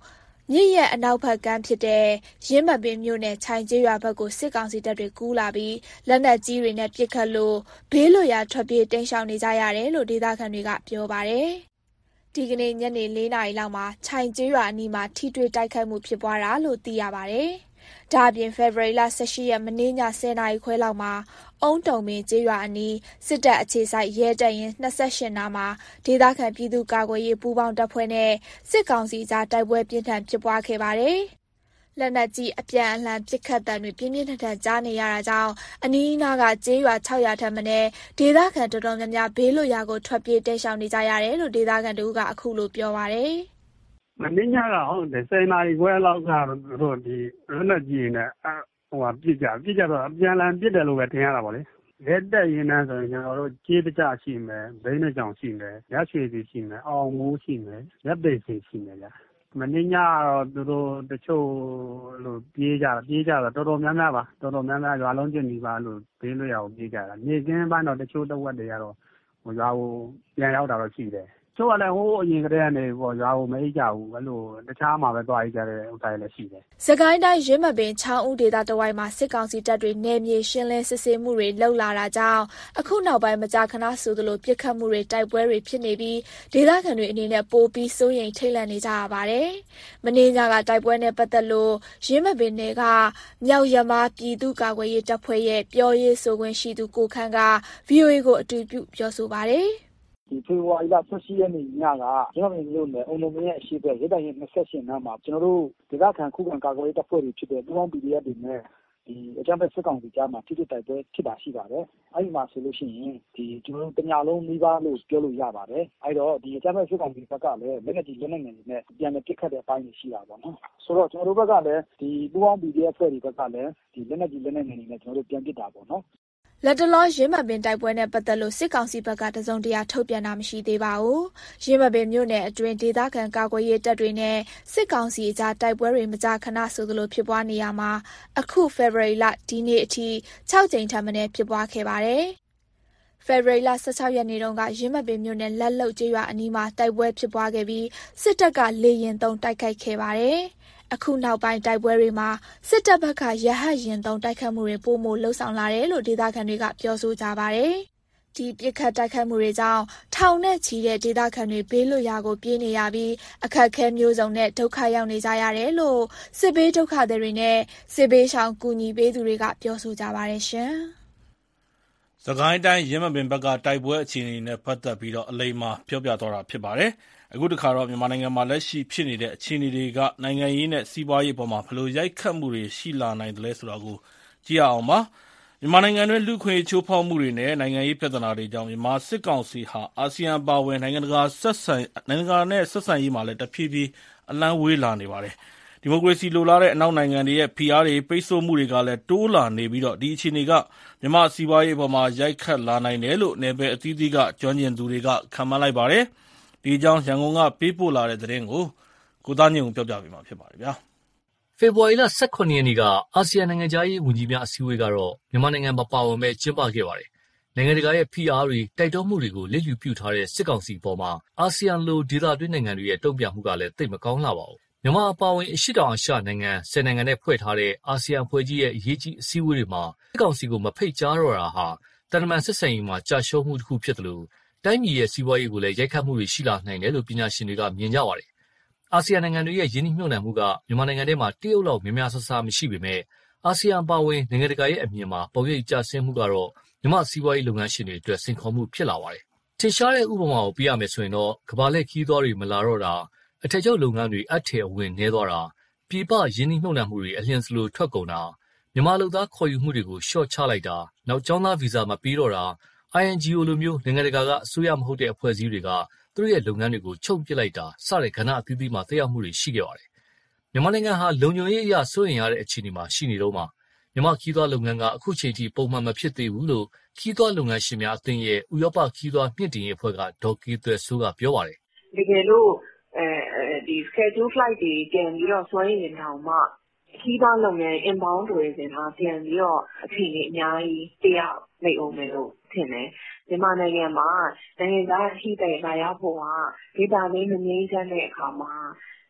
မြစ်ရဲ့အနောက်ဘက်ကမ်းဖြစ်တဲ့ယင်းမပင်မြို့နယ်ခြိုင်ကျေးရွာဘက်ကိုစစ်ကောင်စီတပ်တွေကူးလာပြီးလက်နက်ကြီးတွေနဲ့ပစ်ခတ်လို့ဘေးလွတ်ရာထွက်ပြေးတိမ်းရှောင်နေကြရတယ်လို့ဒေသခံတွေကပြောပါတယ်။ဒီကနေ့ညနေ4 နာရီလောက်မှာခြိုင်ကျေးရွာအနီးမှာထိတွေ့တိုက်ခိုက်မှုဖြစ်ပွားတာလို့သိရပါတယ်။ဒါအပြင်ဖေဖော်ဝါရီလ18ရက်မနေ့ည10 နာရီခွဲလောက်မှာအုံတုံပင်ကျေးရွာအနီးစစ်တပ်အခြေစိုက်ရဲတပ်ရင်း28နာမှာဒေသခံပြည်သူ့ကာကွယ်ရေးပူးပေါင်းတပ်ဖွဲ့နဲ့စစ်ကောင်စီကြားတိုက်ပွဲပြင်းထန်ဖြစ်ပွားခဲ့ပါတယ်။လက်နက်ကြီးအပြန်အလှန်ပစ်ခတ်တဲ့တွေပြင်းပြင်းထန်ထန်ကြားနေရတာကြောင့်အနီးအနားကကျေးရွာ600ထက်မနည်းဒေသခံတော်တော်များများဘေးလွတ်ရာကိုထွက်ပြေးတိမ်းရှောင်နေကြရတယ်လို့ဒေသခံတို့ကအခုလိုပြောပါတယ်။မင်းညကဟုတ်တယ်10 နာရီခွဲလောက်ကတို့ဒီလက်နက်ကြီးနဲ့ပြစ်ကြတော့အပြန်လန်ပြစ်တယ်လို့ပဲထင်ရတာပေါ့လေ။ရဲတက်ရင်န်းဆိုရင်ကျွန်တော်တို့ကြေးတကြရှိမယ်၊ဘိန်းနှကြောင်ရှိမယ်၊ရရွှေစီရှိမယ်၊အောင်မိုးရှိမယ်၊ရက်သိစီရှိမယ်ဗျ။မင်းညကတော့သူတို့တချို့လို့ပြေးကြတော့တော်တော်များများပါတော်တော်များများရွာလုံးကျနေပါလို့ဘေးလွတ်ရာကိုပြေးကြတာ။နေကင်းပိုင်းတော့တချို့တဝက်တွေကတော့ရွာကိုပြန်ရောက်တာတော့ရှိတယ်။ကျို့ကလည်းဟိုးအရင်ကတည်းကနေပေါ့ရွာကိုမအိပ်ကြဘူးအဲ့လိုတခြားမှာပဲသွားအိပ်ကြတဲ့ဥစ္စာတွေလည်းရှိတယ်။စကိုင်းတိုင်းရင်းမပင်ချောင်းဦးဒေသတဝိုက်မှာစစ်ကောင်စီတပ်တွေနယ်မြေရှင်းလင်းစစ်ဆေးမှုတွေလှုပ်လာတာကြောင့်အခုနောက်ပိုင်းမကြာခဏဆိုသလိုပြစ်ခတ်မှုတွေတိုက်ပွဲတွေဖြစ်နေပြီးဒေသခံတွေအနေနဲ့ပိုပြီးစိုးရိမ်ထိတ်လန့်နေကြရပါတယ်။မင်းညကတိုက်ပွဲနဲ့ပတ်သက်လို့ရင်းမပင်နယ်ကမြောက်ရမားပြည်သူ့ကာကွယ်ရေးတပ်ဖွဲ့ရဲ့ပြောရေးဆိုခွင့်ရှိသူကိုခန့်က VOA ကိုအတူပြုပြောဆိုပါတယ်။ဒီဖေဖော်ဝါရီလ18ရက်နေ့ညကကျွန်တော်မျိုးနဲ့အုံလုံးမရဲ့အရှိပဲရဲတိုင်ရဲ့28နားမှာကျွန်တော်တို့ဒေသခံခုခံကာကွယ်ရေးတပ်ဖွဲ့တွေဖြစ်တဲ့ပူးပေါင်း PDF တွေနဲ့ဒီအကြမ်းဖက်စစ်ကောင်စီကြားမှာထိတွေ့တိုက်ပွဲဖြစ်တာရှိပါတယ်။အဲဒီမှာဆိုလို့ရှိရင်ဒီကျွန်တော်တို့တညာလုံးမိဘလို့ပြောလို့ရပါတယ်။အဲဒီတော့ဒီအကြမ်းဖက်စစ်ကောင်စီဘက်ကလည်းလက်နက်ကြီးလက်နက်ငယ်တွေနဲ့ပြန်လည်ပစ်ခတ်တဲ့အပိုင်းတွေရှိတာပေါ့နော်။ဆိုတော့ကျွန်တော်တို့ဘက်ကလည်းဒီပူးပေါင်း PDF အဖွဲ့တွေဘက်ကလည်းဒီလက်နက်ကြီးလက်နက်ငယ်တွေနဲ့ကျွန်တော်တို့ပြန်ပစ်တာပေါ့နော်။လက်တလောရင်းမပင်တိုက်ပွဲနဲ့ပတ်သက်လို့စစ်ကောင်စီဘက်ကတစုံတရာထုတ်ပြန်တာမရှိသေးပါဘူး။ရင်းမပင်မြို့နယ်အတွင်းဒေသခံကာကွယ်ရေးတပ်တွေနဲ့စစ်ကောင်စီကြားတိုက်ပွဲတွေမကြာခဏဆိုသလိုဖြစ်ပွားနေရမှာအခုဖေဖော်ဝါရီလဒီနေ့အထိ6 ကြိမ်ထပ်မံဖြစ်ပွားခဲ့ပါတယ်။ဖေဖော်ဝါရီလ16ရက်နေ့တုန်းကရင်းမပင်မြို့နယ်လက်လုံကျေးရွာအနီးမှာတိုက်ပွဲဖြစ်ပွားခဲ့ပြီးစစ်တပ်ကလေရင်သုံးတိုက်ခိုက်ခဲ့ပါတယ်။အခုနောက်ပိုင်းတိုက်ပွဲတွေမှာစစ်တပ်ဘက်ကရဟတ်ရင်သုံးတိုက်ခတ်မှုတွေပိုမိုလှုပ်ဆောင်လာတယ်လို့ဒေသခံတွေကပြောဆိုကြပါတယ်။ဒီပြစ်ခတ်တိုက်ခတ်မှုတွေကြောင့်ထောင်နဲ့ချီတဲ့ဒေသခံတွေဘေးလွတ်ရာကိုပြေးနေရပြီးအခက်အခဲမျိုးစုံနဲ့ဒုက္ခရောက်နေကြရတယ်လို့စစ်ဘေးဒုက္ခသည်တွေနဲ့စစ်ဘေးရှောင်ကူညီပေးသူတွေကပြောဆိုကြပါတယ်ရှင်။စကိုင်းတိုင်းရင်းမပင်ဘက်ကတိုက်ပွဲအခြေအနေနဲ့ပတ်သက်ပြီးအလိမ္မာပြောပြသွားတာဖြစ်ပါတယ်။အခုတခါတော့မြန်မာနိုင်ငံမှာလက်ရှိဖြစ်နေတဲ့အခြေအနေတွေကနိုင်ငံရေးနဲ့စီးပွားရေးအပေါ်မှာဘယ်လိုရိုက်ခတ်မှုတွေရှိလာနိုင်သလဲဆိုတာကိုကြည့်ရအောင်ပါ။မြန်မာနိုင်ငံတွင်းလူ့ခွင့်ရေးချိုးဖောက်မှုတွေနဲ့နိုင်ငံရေးပြဿနာတွေကြောင့်မြန်မာစစ်ကောင်စီဟာအာဆီယံပါဝင်နိုင်ငံတကာနဲ့ဆက်ဆံရေးမှာလည်းတဖြည်းဖြည်းအလှမ်းဝေးလာနေပါတယ်။ဒီမိုကရေစီလိုလားတဲ့အနောက်နိုင်ငံတွေရဲ့ဖိအားတွေပိတ်ဆို့မှုတွေကလည်းတိုးလာနေပြီးဒီအခြေအနေကမြန်မာစီးပွားရေးအပေါ်မှာရိုက်ခတ်လာနိုင်တယ်လို့နယ်ပယ်အသီးသီးကကျွမ်းကျင်သူတွေကခန့်မှန်းလိုက်ပါတယ်။ဒီအကြောင်းရန်ကုန်ကပေးပို့လာတဲ့သတင်းကိုကိုသားညွန့်ပြောပြပေးမှာဖြစ်ပါတယ်ဗျာ။ဖေဖော်ဝါရီလ18ရက်နေ့ကအာဆီယံနိုင်ငံခြားရေးဝန်ကြီးများအစည်းအဝေးကတော့မြန်မာနိုင်ငံမှာပါဝင်မဲ့ကျင်းပခဲ့ပါတယ်။နိုင်ငံတကာရဲ့ဖိအားတွေတိုက်တွန်းမှုတွေကိုလက်ယူပြုထားတဲ့စစ်ကောင်စီပေါ်မှာအာဆီယံလိုဒေသတွင်းနိုင်ငံတွေရဲ့တုံ့ပြန်မှုကလည်းသိပ်မကောင်းလှပါဘူး။မြန်မာအပါအဝင်အရှေ့တောင်အာရှနိုင်ငံ10နိုင်ငံနဲ့ဖွဲ့ထားတဲ့အာဆီယံအဖွဲ့ကြီးရဲ့အရေးကြီးအစည်းအဝေးတွေမှာစစ်ကောင်စီကိုမဖိတ်ကြားတော့တာဟာတန်တမန်ဆက်ဆံရေးမှာကြာရှုံးမှုတစ်ခုဖြစ်တယ်လို့တိုင်းပြည်ရဲ့စီးပွားရေးကိုလည်းရိုက်ခတ်မှုတွေရှိလာနိုင်တယ်လို့ပညာရှင်တွေကမြင်ကြပါတယ်။အာဆီယံနိုင်ငံတွေရဲ့ယင်းနှိမ့်နှံမှုကမြန်မာနိုင်ငံထဲမှာတရုတ်လောက်များများဆဆမရှိပေမဲ့အာဆီယံပါဝင်နိုင်ငံတကာရဲ့အမြင်မှာပုံရိပ်ကျဆင်းမှုကတော့မြန်မာစီးပွားရေးလုပ်ငန်းရှင်တွေအတွက်စိန်ခေါ်မှုဖြစ်လာပါတယ်။ထင်ရှားတဲ့ဥပမာကိုပြရမယ်ဆိုရင်တော့ကမ္ဘာလက်ခီးသွားတွေမလာတော့တာအထက်ချုပ်လုပ်ငန်းတွေအထည်အဝင်နှဲသွားတာပြည်ပယင်းနှိမ့်နှံမှုတွေအလျင်စလိုထွက်ကုန်တာမြန်မာလူသားခေါ်ယူမှုတွေကိုရှော့ချလိုက်တာနောက်ကျောင်းသားဗီဇာမပေးတော့တာINGO လိုမျိုးနိုင်ငံတကာကအစိုးရမဟုတ်တဲ့အဖွဲ့အစည်းတွေကသူတို့ရဲ့လုပ်ငန်းတွေကိုချုပ်ပစ်လိုက်တာစတဲ့ကဏ္ဍအသီးသီးမှာသက်ရောက်မှုတွေရှိခဲ့ပါတယ်။မြန်မာနိုင်ငံဟာလုံခြုံရေးအရစိုးရိမ်ရတဲ့အခြေအနေမှာရှိနေတော့မှမြန်မာခီးသွွားလုပ်ငန်းကအခုချိန်ထိပုံမှန်မဖြစ်သေးဘူးလို့ခီးသွွားလုပ်ငန်းရှင်များအသင်းရဲ့ဥရောပခီးသွွားမြင့်တင်ရေးအဖွဲ့ကဒေါ်ကေသွယ်စိုးကပြောပါတယ်။တကယ်လို့ဒီ schedule flight တွေပြန်ပြီးတော့ဆွဲရင်တောင်မှခီးသွွားလုပ်ငန်း inbound tourism ကပြန်ပြီးတော့အချိန်ကြီးအများကြီးတရားနေအောင်မယ်လို့ထင်တယ်။မြန်မာနိုင်ငံမှာနိုင်ငံသားရှိတဲ့လာရောက်ဖို့ကဒေတာလေးမငြိမ်းချမ်းတဲ့အခါမှာ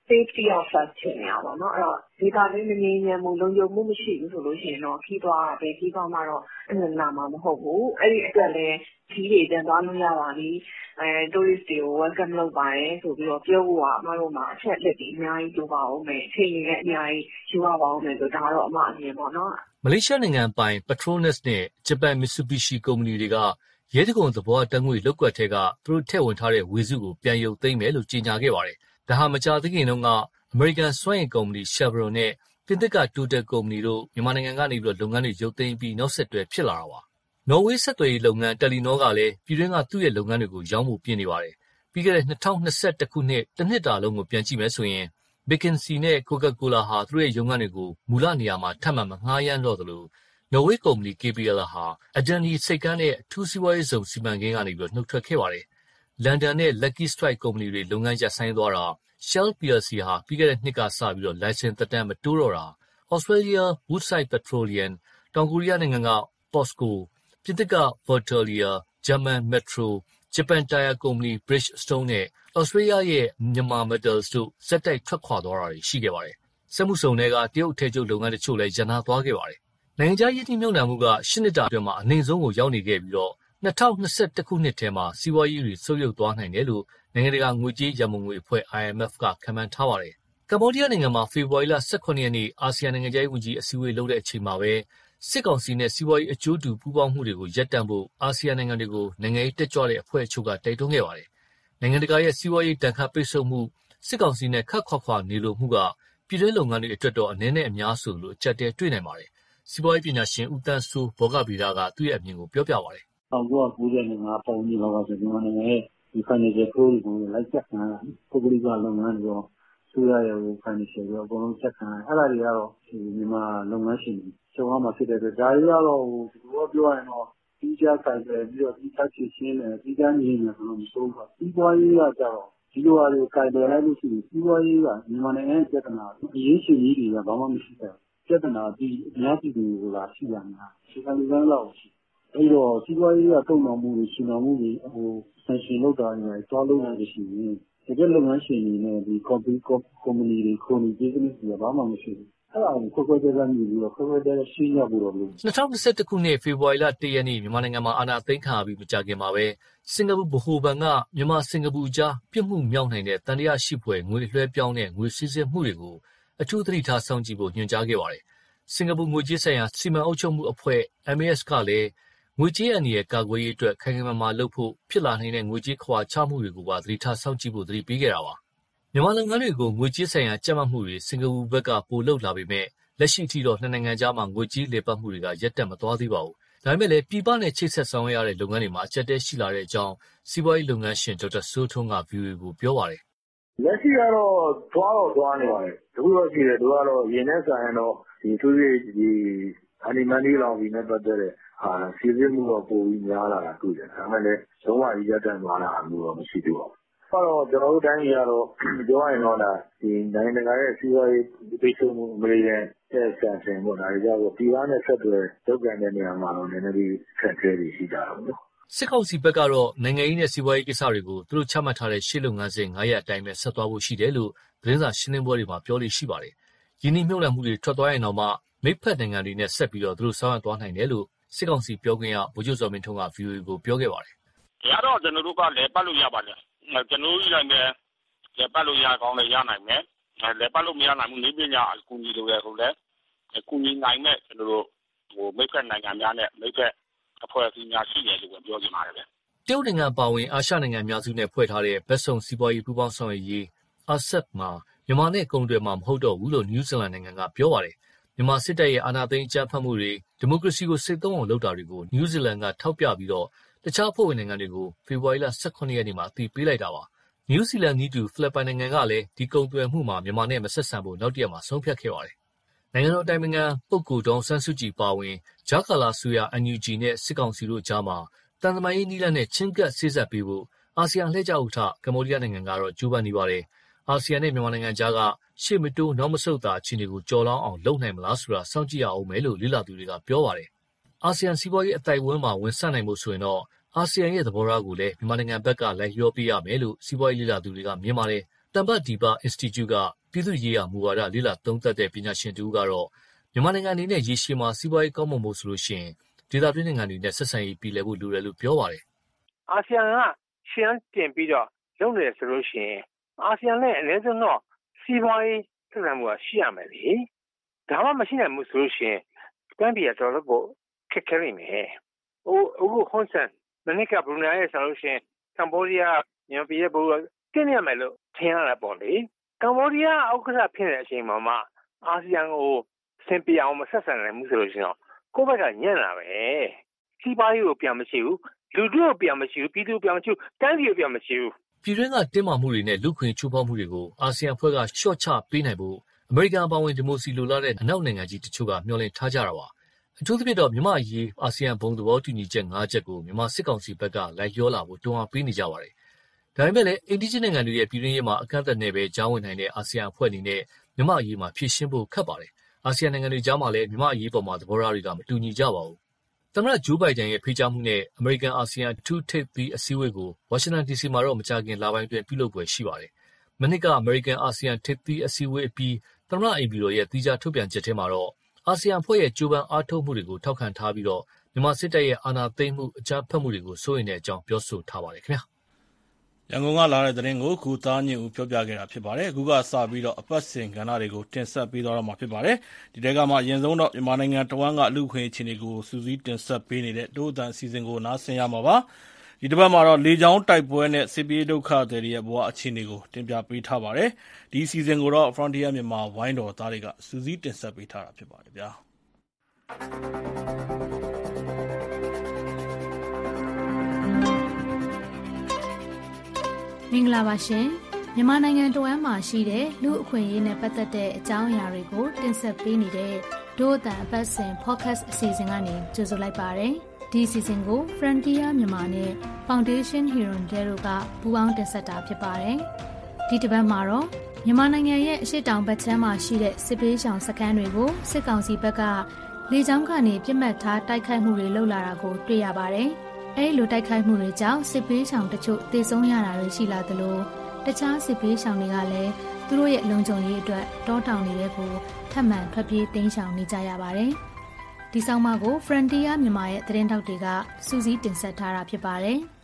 safety of first ဖြစ်နေတာပေါ့နော်အဲ့တော့ဒေတာတွင်းမငြိမ်းချမ်းမှုလုံခြုံမှုမရှိဘူးဆိုလို့ရှိရင်တော့ခီးသွားတာပဲခီးသွားမှတော့နာမှာမဟုတ်ဘူးအဲ့ဒီအတွက်လည်းခီးတွေပြန်သွားလို့ရပါပြီtourist တွေကို welcome လုပ်ပါတယ်ဆိုပြီးတော့ပြောဖို့ကအမတို့မှာအချက်လက်တွေအများကြီးပြောပါဦးမယ်အချိန်ကြီးလည်းအများကြီးယူရပါဦးမယ်ဆိုဒါတော့အမအမြင်ပေါ့နော်မလေးရှားနိုင်ငံပိုင် Petronas နဲ့ဂျပန် Mitsubishi ကုမ္ပဏီတွေကရဲတံခွန်သဘောတငွေလောက်ကွက်ထဲကသူတို့ထည့်ဝင်ထားတဲ့ဝေစုကိုပြန်ရုပ်သိမ်းမယ်လို့ကြေညာခဲ့ပါတယ်။ဒါဟာမကြာသေးခင်တုန်းကအမေရိကန်စွမ်းအင်ကုမ္ပဏီ Chevron နဲ့ပြင်သစ်က Total ကုမ္ပဏီတို့မြန်မာနိုင်ငံကနေပြီးလုပ်ငန်းတွေရုပ်သိမ်းပြီးနောက်ဆက်တွဲဖြစ်လာတာပါ။နော်ဝေးဆက်သွယ်ရေးလုပ်ငန်း Telenor ကလည်းပြည်တွင်းကသူ့ရဲ့လုပ်ငန်းတွေကိုရောင်းဖို့ပြင်နေပါတယ်။ပြီးခဲ့တဲ့2021ခုနှစ်တစ်နှစ်တာလုံးကိုပြန်ကြည့်မယ်ဆိုရင် McKinsey နဲ့ Coca-Cola ဟာသူတို့ရဲ့ရုံးခန်းတွေကိုမူလနေရာမှာထပ်မံမငှားရမ်းတော့သလိုနော်ဝေးကုမ္ပဏီ KPL ဟာအဒန်ဒီစိတ်ကမ်းနဲ့အထူးစီးပွားရေးဇုံစီမံကိန်းကနေပြီးနှုတ်ထွက်ခဲ့ပါတယ်။လန်ဒန်နဲ့ Lucky Strike ကုမ္ပဏီတွေလုပ်ငန်းရပ်ဆိုင်းသွားတာ Shell plc ဟာပြီးခဲ့တဲ့နှစ်ကစပြီးတော့ license သက်တမ်းမတိုးတော့တာ Australia Woodside Petroleum တောင်ကိုရီးယားနိုင်ငံက POSCO ပြင်သစ်က Vertalier ဂျာမန် Metro ဂျပန်တာယာကုမ္ပဏီ Bridgestone နဲ့ Australia ရဲ့မြန်မာ Metals တို့စက်တိုက်ထွက်ခွာသွားတာတွေရှိခဲ့ပါတယ်။စက်မှုစုံတွေကတရုတ်အထည်ချုပ်လုပ်ငန်းတချို့လည်းရပ်နားသွားခဲ့ပါတယ်။နိုင်ငံခြားရင်းနှီးမြှုပ်နှံမှုက8နှစ်တာအတွင်းမှာအနည်းဆုံးကိုရောက်နေခဲ့ပြီးတော့2021ခုနှစ်ထဲမှာစီးပွားရေးတွေဆုတ်ယုတ်သွားနိုင်တယ်လို့နိုင်ငံတကာငွေကြေးရန်ပုံငွေအဖွဲ့ IMF ကခန့်မှန်းထားပါတယ်။ကမ္ဘောဒီးယားနိုင်ငံမှာဖေဖော်ဝါရီလ18ရက်နေ့အာဆီယံနိုင်ငံခြားရေးဝန်ကြီးအစည်းအဝေးလုပ်တဲ့အချိန်မှာပဲစစ်ကောင်စီနဲ့စီးပွားရေးအကျိုးတူပူးပေါင်းမှုတွေကိုရပ်တန့်ဖို့အာဆီယံနိုင်ငံတွေကိုနိုင်ငံရေးတက်ကြွတဲ့အဖွဲ့အချို့ကတိုက်တွန်းခဲ့ပါတယ်။နိုင်ငံတကာရဲ့စီးပွားရေးတန်ခတ်ပိတ်ဆို့မှုစစ်ကောင်စီနဲ့ခတ်ခွာခွာနေလို့မှုကပြည်တွင်းလုပ်ငန်းတွေအတွက်တော့အနည်းနဲ့အများဆိုလို့အကျပ်တဲတွေ့နိုင်ပါတယ်။စီးပွားရေးပညာရှင်ဦးတန်းစိုးဘောဂဗီဒကသူ့ရဲ့အမြင်ကိုပြောပြပါတယ်။1995ပုံကြီးလောကဆိုဒီမှာနိုင်ငံရဲ့ဒီ financial flow ကိုလိုက်ချက်ခံရတာ။ပုဂ္ဂလိကလုပ်ငန်းတွေရောဆိုရရဲ့ financial ရောအကုန်လုံးချက်ခံရအဲ့ဒါတွေကတော့ဒီမြန်မာလုပ်ငန်းရှင်တွေကျောင်းမှာဖြစ်တဲ့အတွက်ဒါတွေကတော့ဒီလိုပြောရရင်တော့ပြီးကြဆိုင်တယ်ပြီးတော့ပြီးသားဖြစ်ရှင်းတယ်ပြီးသားနေတယ်ဆိုလို့မဆိုးဘူး။ပြီးပွားရေးကကြတော့ဒီလိုအားတွေကိုကြိုင်တယ်လိုက်လို့ရှိရင်ပြီးပွားရေးကမြန်မာနိုင်ငံရဲ့ပြဿနာအရေးရှင်ကြီးတွေကဘာမှမရှိဘူး။ပြဿနာဒီအများပြည်သူတွေကရှိရမှာ။ဒီကနေ့လည်းလောက်ရှိအဲ့တော့စီးပွားရေးကတုံ့ပြန်မှုတွေရှင်တော်မှုတွေဆန်ရှင်လောက်တာတွေတွားလို့ရရှိရင်တကယ်လုပ်ငန်းရှင်တွေနဲ့ဒီ ကုမ္ပဏီတွေခရိုနီ business တွေဘာမှမရှိဘူးအဲ့ဒါကိုခွဲခွဲခြားခြားမြည်ပြီးတော့ခွဲခွဲခြားခြားရှင်းရဖို့တော့လို့ 2021ခုနှစ်ဖေဖော်ဝါရီလ1ရက်နေ့မြန်မာနိုင်ငံမှာအာဏာသိမ်းခံရပြီးမကြာခင်မှာပဲစင်ကာပူဗဟိုဘဏ်ကမြန်မာစင်ကာပူကြားပြစ်မှုမြောက်နိုင်တဲ့တန်တရားရှိဖွယ်ငွေလွှဲပြောင်းတဲ့ငွေစည်းစိမ်မှုတွေကိုအထူးသတိထားစောင့်ကြည့်ဖို့ညွှန်ကြားခဲ့ပါတယ်စင်ကာပူငွေကြေးဆိုင်ရာစီမံအုပ်ချုပ်မှုအဖွဲ့ MAS ကလည်းငွေကြေးအန္တရာယ်ကာကွယ်ရေးအတွက်ခိုင်ခိုင်မာမာလုပ်ဖို့ဖြစ်လာနိုင်တဲ့ငွေကြေးခွာချမှုတွေကိုပါသတိထားစောင့်ကြည့်ဖို့သတိပေးခဲ့တာပါမြန်မာလုပ်ငန်းတွေကိုငွေကြေးဆိုင်ရာကြက်မှတ်မှုတွေစင်ကာပူဘက်ကပိုလုပ်လာပေမဲ့လက်ရှိအထိတော့နှစ်နိုင်ငံကြားမှာငွေကြေးလေပတ်မှုတွေကရပ်တန့်မသွားသေးပါဘူးဒါပေမဲ့လည်းပြည်ပနဲ့ချိတ်ဆက်ဆောင်ရွက်ရတဲ့လုပ်ငန်းတွေမှာအကျပ်တဲရှိလာတဲ့အကြောင်းစီးပွားရေးလုပ်ငန်းရှင်ဒေါက်တာစိုးထွန်းက VOA ကိုပြောပါတယ်လက်ရှိကတော့သွားနေပါတယ်တခုတော့ရှိတယ်သူကတော့ရင်းနဲ့ဆိုင်ရင်တော့ဒီသူရဲ့ဒီအနီမန်ဒီလောင်ပြီးနဲ့ပတ်သက်တဲ့စီစဉ်မှုတော့ပိုပြီးများလာတာတွေ့တယ်ဒါပေမဲ့လည်းလုံးဝကြီးရပ်တန့်သွားတာမျိုးတော့မရှိသေးပါဘူးကျွန်တော်တို့တိုင်းပြည်ကတော့ပြောရရင်တော့ဒီနိုင်ငံတကာရဲ့စီးပွားရေးပိတ်ဆို့မှုအမေရိကန်ရဲ့ဆန်ဆင်ပေါ့ဒါတွေကြောင့်ပြည်ပနဲ့ဆက်သွယ်လုပ်ကြတဲ့နေရာမှာတော့နည်းနည်းလေးခက်ခဲတွေရှိကြတာပေါ့စစ်ကောင်စီဘက်ကတော့နိုင်ငံရေးနဲ့စီးပွားရေးကိစ္စတွေကိုသူတို့ချမှတ်ထားတဲ့ရှေ့လုပ်ငန်းစဉ်9ရက်အတိုင်းပဲဆက်သွားဖို့ရှိတယ်လို့သတင်းစာရှင်းလင်းပွဲတွေမှာပြောလို့ရှိပါတယ်။ယင်းနှိမ့်မြုပ်နှံမှုတွေထွက်သွားရင်တော့မှမိတ်ဖက်နိုင်ငံတွေနဲ့ဆက်ပြီးတော့သူတို့ဆောင်ရွက်သွားနိုင်တယ်လို့စစ်ကောင်စီပြောခွင့်ရဗိုလ်ချုပ်စောမင်းထွန်းက VOA ကိုပြောခဲ့ပါတယ်။ဒါတော့ကျွန်တော်တို့ကလည်းပတ်လို့ရပါတယ်။ကျွန်တော်တို့လည်းလည်းပတ်လို့ရကောင်းလည်းရနိုင်မယ်။လည်းပတ်လို့မရနိုင်ဘူးနေပညာအကူအညီလိုလည်းဟုတ်လဲ။ကူညီနိုင်မဲ့ကျွန်တော်တို့မိတ်ဖက်နိုင်ငံများနဲ့မိတ်ဖက်အဖွဲ့အစည်းများရှိတယ်လို့ပြောချင်ပါတယ်ဗျ။တရုတ်နိုင်ငံပါဝင်အာရှနိုင်ငံများစုနဲ့ဖွဲ့ထားတဲ့ဘက်စုံစီးပွားရေးပူးပေါင်းဆောင်ရွက်ရေး ASEP မှာမြန်မာနဲ့ကုန်သွယ်မှာမဟုတ်တော့ဘူးလို့နယူးဇီလန်နိုင်ငံကပြောပါတယ်။မြန်မာစစ်တပ်ရဲ့အာဏာသိမ်းအကြမ်းဖက်မှုတွေဒီမိုကရေစီကိုစိတ်သုံးအောင်လုပ်တာတွေကိုနယူးဇီလန်ကထောက်ပြပြီးတော့တခြားအဖွဲ့ဝင်နိုင်ငံတွေကိုဖေဖော်ဝါရီလ18ရက်နေ့မှာအသိပေးလိုက်တာပါ။နယူးဇီလန်နီးတူဖိလစ်ပိုင်နိုင်ငံကလည်းဒီကုန်သွယ်မှုမှာမြန်မာနဲ့မဆက်ဆံဖို့နောက်တရက်မှာဆုံးဖြတ်ခဲ့ပါတယ်။နိုင်ငံတော်တိုင်ပင်ခံပုဂ္ဂိုလ်ဒေါ်ဆန်းစုကြည်ပါဝင်ဂျာကာလာဆူယာ NUG နဲ့စစ်ကောင်စီတို့ကြားမှာတန်တမာရေးနီးလန်းနဲ့ချင်းကပ်ဆေးဆက်ပေးဖို့အာဆီယံလှည့်ကျဥက္ကဋ္ဌကမ္ဘောဒီးယားနိုင်ငံကတော့ကြိုးပမ်းနေပါတယ်။အာဆီယံနဲ့မြန်မာနိုင်ငံကြားကရှေ့မတိုးနောက်မဆုတ်တာအခြေအနေကိုကြော်လောင်းအောင်လုပ်နိုင်မလားဆိုတာစောင့်ကြည့်ရအောင်မယ်လို့လေ့လာသူတွေကပြောပါတယ်။အာဆီယံစီးပွားရေးအသိုက်အဝန်းမှာဝင်ဆက်နိုင်မှုဆိုရင်တော့အာဆီယံရဲ့သဘောထားကိုလည်းမြန်မာနိုင်ငံဘက်ကလိုက်လျောပေးရမယ်လို့စီးပွားရေးလေ့လာသူတွေကမြင်ပါတယ်။တမ္ပဒီပါ Institute ကပြည်သူ့ရေးရာမူဝါဒလေ့လာသုံးသပ်တဲ့ပညာရှင်တူကတော့မြန်မာနိုင်ငံအနေနဲ့ရေရှည်မှာစီးပွားရေးကောင်းမွန်ဖို့ဆိုလို့ရှိရင်ဒေသတွင်းနိုင်ငံတွေနဲ့ဆက်ဆံရေးပြည်လည်ဖို့လိုတယ်လို့ပြောပါတယ်။အာဆီယံကရှင်းတင်ပြီးတော့လုပ်နေတယ်ဆိုလို့ရှိရင်အာဆီယံနဲ့အနည်းဆုံးတော့စီးပွားရေးဆက်ဆံမှုကရှိရမယ်လေ။ဒါမှမရှိနိုင်ဘူးဆိုလို့ရှိရင်တန်းပြည်တော်တော့ကိုခက်ခဲနေမယ်။အခုဟွန်ဆန်မနေ့ကဘရူနိုင်းရဲ့ဆိုလို့ရှိရင်ကမ္ဘောဒီးယားမြန်မာပြည်ရဲ့ဘိုးတင်းရမယ်လို့ထင်ရတာပေါ့လေ။ကမ္ဘောဒီးယားဥက္ကဋ္ဌဖြစ်နေတဲ့အချိန်မှာအာဆီယံကိုဆင်ပြအောင်မဆက်ဆံနိုင်ဘူးဆိုလို့ရှိရင်ကိုယ့်ဘက်ကညံ့လာပဲစီးပွားရေးကိုပြန်မရှိဘူးလူတို့ကိုပြန်မရှိဘူးပြည်သူကိုပြန်မရှိဘူးတန်းပြည်ကိုပြန်မရှိဘူးပြည်တွင်းကတင်းမာမှုတွေနဲ့လူခွင့်ချိုးဖောက်မှုတွေကိုအာဆီယံအဖွဲ့ကရှော့ချပေးနိုင်ဖို့အမေရိကန်အပါအဝင်ဒီမိုစီလိုလားတဲ့အနောက်နိုင်ငံကြီးတချို့ကမျှော်လင့်ထားကြတာပါအထူးသဖြင့်တော့မြန်မာအရေးအာဆီယံဘုံသဘောတူညီချက်၅ချက်ကိုမြန်မာစစ်ကောင်စီဘက်ကလိုက်လျောလာဖို့တွန်းအားပေးနေကြပါတယ်ဒါပေမဲ့လည်းအိန္ဒိယနိုင်ငံတွေရဲ့ပြည်တွင်းရေးမှာအကန့်အသတ်နဲ့ပဲကြားဝင်နိုင်တဲ့အာဆီယံအဖွဲ့အနေနဲ့မြန်မာအရေးမှာဖြည့်ရှင်းဖို့ခက်ပါတယ်အာဆီယံနိုင်ငံတွေကြားမှာလည်းမြန်မာအရေးပေါ်မှာသဘောထားတွေကမတူညီကြပါဘူးသမ္မတဂျိုးဘိုင်ဒန်ရဲ့ဖိတ်ကြားမှုနဲ့အမေရိကန်အာဆီယံအထူးထိပ်သီးအစည်းအဝေးကိုဝါရှင်တန် DC မှာတော့မကြာခင်လပိုင်းတွင်ပြုလုပ်ပွဲရှိပါတယ်။မနှစ်ကအမေရိကန်အာဆီယံထိပ်သီးအစည်းအဝေးအပြီးသမ္မတအိမ်ဖြူတော်ရဲ့သီးခြားထုတ်ပြန်ချက်ထဲမှာတော့အာဆီယံအဖွဲ့ရဲ့ကြိုးပမ်းအားထုတ်မှုတွေကိုထောက်ခံထားပြီးတော့မြန်မာစစ်တပ်ရဲ့အာဏာသိမ်းမှုအကြမ်းဖက်မှုတွေကိုစိုးရိမ်တဲ့အကြောင်းပြောဆိုထားပါတယ်ခင်ဗျာ။ရန်ကုန်ကလာတဲ့သတင်းကိုကုသားညင်ဦးပြောပြခဲ့တာဖြစ်ပါတယ်အခုကစပြီးတော့အပတ်စဉ်ကဏ္ဍတွေကိုတင်ဆက်ပေးသွားတော့မှာဖြစ်ပါတယ်ဒီတဲကမှအရင်ဆုံးတော့မြန်မာနိုင်ငံတဝန်းကလူခွင့်အခြေအနေကိုစူးစီးတင်ဆက်ပေးနေတဲ့တိုးအတန်အစီအစဉ်ကိုနားဆင်ရမှာပါဒီတစ်ပတ်မှာတော့လေကြောင်းတိုက်ပွဲနဲ့စစ်ပြေးဒုက္ခတွေရဲ့ဘဝအခြေအနေကိုတင်ပြပေးထားပါတယ်ဒီအစီအစဉ်ကိုတော့ Frontier မြန်မာဝိုင်းတော်သားတွေကစူးစီးတင်ဆက်ပေးထားတာဖြစ်ပါတယ်ဗျာမင်္ဂလာပါရှင်မြန်မာနိုင်ငံတဝန်းမှာရှိတဲ့လူအခွင့်အရေးနဲ့ပတ်သက်တဲ့အကြောင်းအရာတွေကိုတင်ဆက်ပေးနေတဲ့ဒို့အတန်အပတ်စဉ် podcast အစီအစဉ်ကနေကြိုဆိုလိုက်ပါတယ်ဒီအစီအစဉ်ကို Frontier မြန်မာနဲ့ Foundation Hero တို့ကပူးပေါင်းတင်ဆက်တာဖြစ်ပါတယ်ဒီတစ်ပတ်မှာတော့မြန်မာနိုင်ငံရဲ့အရှေ့တောင်ဘက်ခြမ်းမှာရှိတဲ့စစ်ပေးရှောင်စခန်းတွေကိုစစ်ကောင်စီဘက်ကလေကြောင်းကနေပြစ်မှတ်ထားတိုက်ခိုက်မှုတွေလုပ်လာတာကိုတွေ့ရပါတယ်အဲဒီလိုတိုက်ခိုက်မှုတွေကြောင့်စစ်ပေးရှောင်တချို့သေဆုံးရတာတွေရှိလာသလိုတခြားစစ်ပေးရှောင်တွေကလည်းသူတို့ရဲ့လုံခြုံရေးအတွက်တောတောင်တွေကိုထပ်မံထွက်ပြေးတိမ်းရှောင်နေကြရပါတယ်။ဒီဆောင်မကို Frontier မြန်မာရဲ့သတင်းတောက်တွေကစူးစီးတင်ဆက်ထားတာဖြစ်ပါတယ်။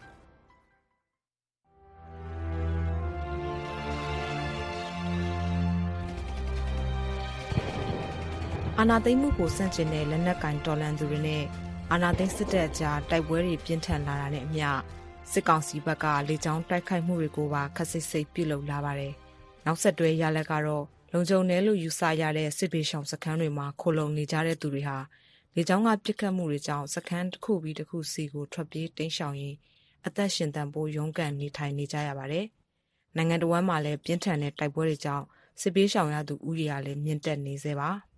အာဏာသိမ်းမှုကိုစန့်ကျင်တဲ့လက်နက်ကင်တော်လှန်သူတွေနဲ့အာဏာသိမ်းစစ်တပ်အကြားတိုက်ပွဲတွေပြင်းထန်လာတာနဲ့အမျှစစ်ကောင်စီဘက်ကလေကြောင်းတိုက်ခိုက်မှုတွေကိုပါခက်ဆစ်စိတ်ပြုလုပ်လာပါတယ်။နောက်ဆက်တွဲရလဒ်ကတော့လုံခြုံတယ်လို့ယူဆရတဲ့စစ်ပေးရှောင်စခန်းတွေမှာခိုလုံနေကြတဲ့သူတွေဟာလေကြောင်းကပစ်ခတ်မှုတွေကြောင့်စခန်းတစ်ခုပြီးတစ်ခုစီကိုထွက်ပြေးတိမ်းရှောင်ရင်းအသက်ရှင်သန်ဖို့ရုန်းကန်နေထိုင်နေကြရပါတယ်။နိုင်ငံတော်ဝန်မှလည်းပြင်းထန်တဲ့တိုက်ပွဲတွေကြောင့်စစ်ပေးရှောင်ရသူဥယျာဉ်လည်းမြင့်တက်နေစေပါ။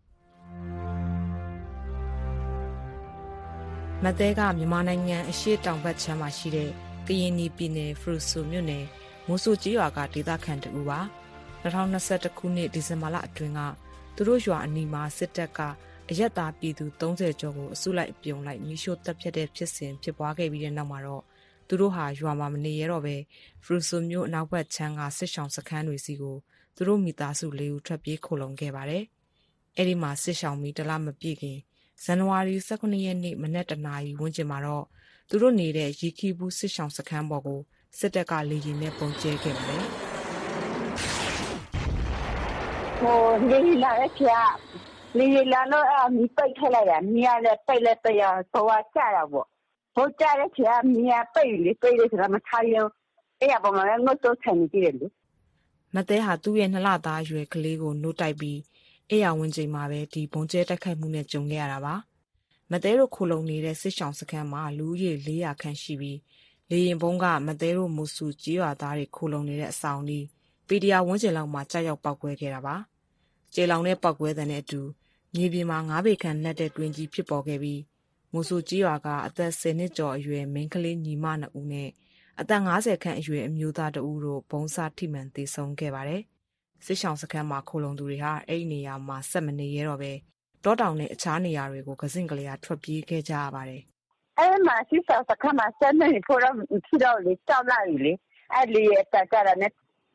မတဲကမြန်မာနိုင်ငံအရှေ့တောင်ဘက်ခြမ်းမှာရှိတဲ့ကရင်ပြည်နယ်ဖရူဆိုမြို့နယ်မိုးဆူကြီးရွာကဒေသခံတူပါ2021ခုနှစ်ဒီဇင်ဘာလအတွင်းကသူတို့ရွာအနီးမှာစစ်တပ်ကအရက်သားပြည်သူ30ကျော်ကိုအစုလိုက်အပြုံလိုက်မိရှို့တပ်ဖြတ်တဲ့ဖြစ်စဉ်ဖြစ်ပွားခဲ့ပြီးတဲ့နောက်မှာတော့သူတို့ဟာရွာမှာမနေရတော့ပဲဖရူဆိုမြို့အနောက်ဘက်ခြမ်းကစစ်ရှောင်စခန်းတွေစီကိုသူတို့မိသားစု၄ဦးထွက်ပြေးခိုလုံခဲ့ပါတယ်။အဲဒီမှာစစ်ရှောင်မီတလမပြည့်ခင်ဇန်နဝါရီ19ရက်နေ့မနက်တနာရီဝန်းကျင်မှာတော့သူတို့နေတဲ့ရီခီဘူးစစ်ရှောင်စခန်းပေါ်ကိုစစ်တပ်ကလေယာဉ်နဲ့ပုံကျဲခဲ့ပါတယ်။လေလာရဲ့ချာလေလာတော့မီပိတ်ထလိုက်တာမီရလည်းပိတ်လည်းပိတ်ရတော့ကြတာပေါ့။ဟိုကြတဲ့ချာမီရပိတ်လေပိတ်လေဆိုတာမထားရင်အဲ့ရပေါ်မှာငတ်တော့ထိုင်နေကြတယ်လေ။မတဲဟာသူ့ရဲ့2လသားအရွယ်ကလေးကိုနှုတ်တိုက်ပြီးအဲ့ရဝင်ချိန်မှာပဲဒီဘုံကျဲတိုက်ခိုက်မှုနဲ့ကြုံခဲ့ရတာပါ။မတဲတို့ခိုလုံနေတဲ့စစ်ရှောင်စခန်းမှာလူဦးရေ400ခန့်ရှိပြီးလေရင်ဘုံကမတဲတို့မူဆူကြီးရွာသားတွေခိုလုံနေတဲ့အဆောင်ဒီပီဒီယာဝန်းကျင်လောက်မှာကြောက်ရောက်ပောက်ကွဲခဲ့တာပါ။ကျေလောင်တဲ့ပောက်ကွဲတဲ့အတူမြေပြင်မှာ9ပေခန့်နှက်တဲ့တွင်ကြီးဖြစ်ပေါ်ခဲ့ပြီးမူဆူကြီးရွာကအသက်10နှစ်ကျော်အရွယ်မိန်းကလေးညီမ2ဦးနဲ့အသက်50ခန့်အရွယ်အမျိုးသား2ဦးတို့ဘုံစားထိမှန်သေဆုံးခဲ့ပါတယ်။စစ်ရှောင်စခန်းမှာခိုလုံသူတွေဟာအဲ့ဒီနေရာမှာဆက်မနေရတော့ပဲတောတောင်နဲ့အခြားနေရာတွေကိုကစင့်ကလေးထွက်ပြေးခဲ့ကြရပါတယ်။အဲ့မှာစစ်ရှောင်စခန်းမှာဆက်နေဖို့တော့ဖြစ်တော့လေတောက်လိုက်လေအဲ့လေတက်ကြတာနဲ့တ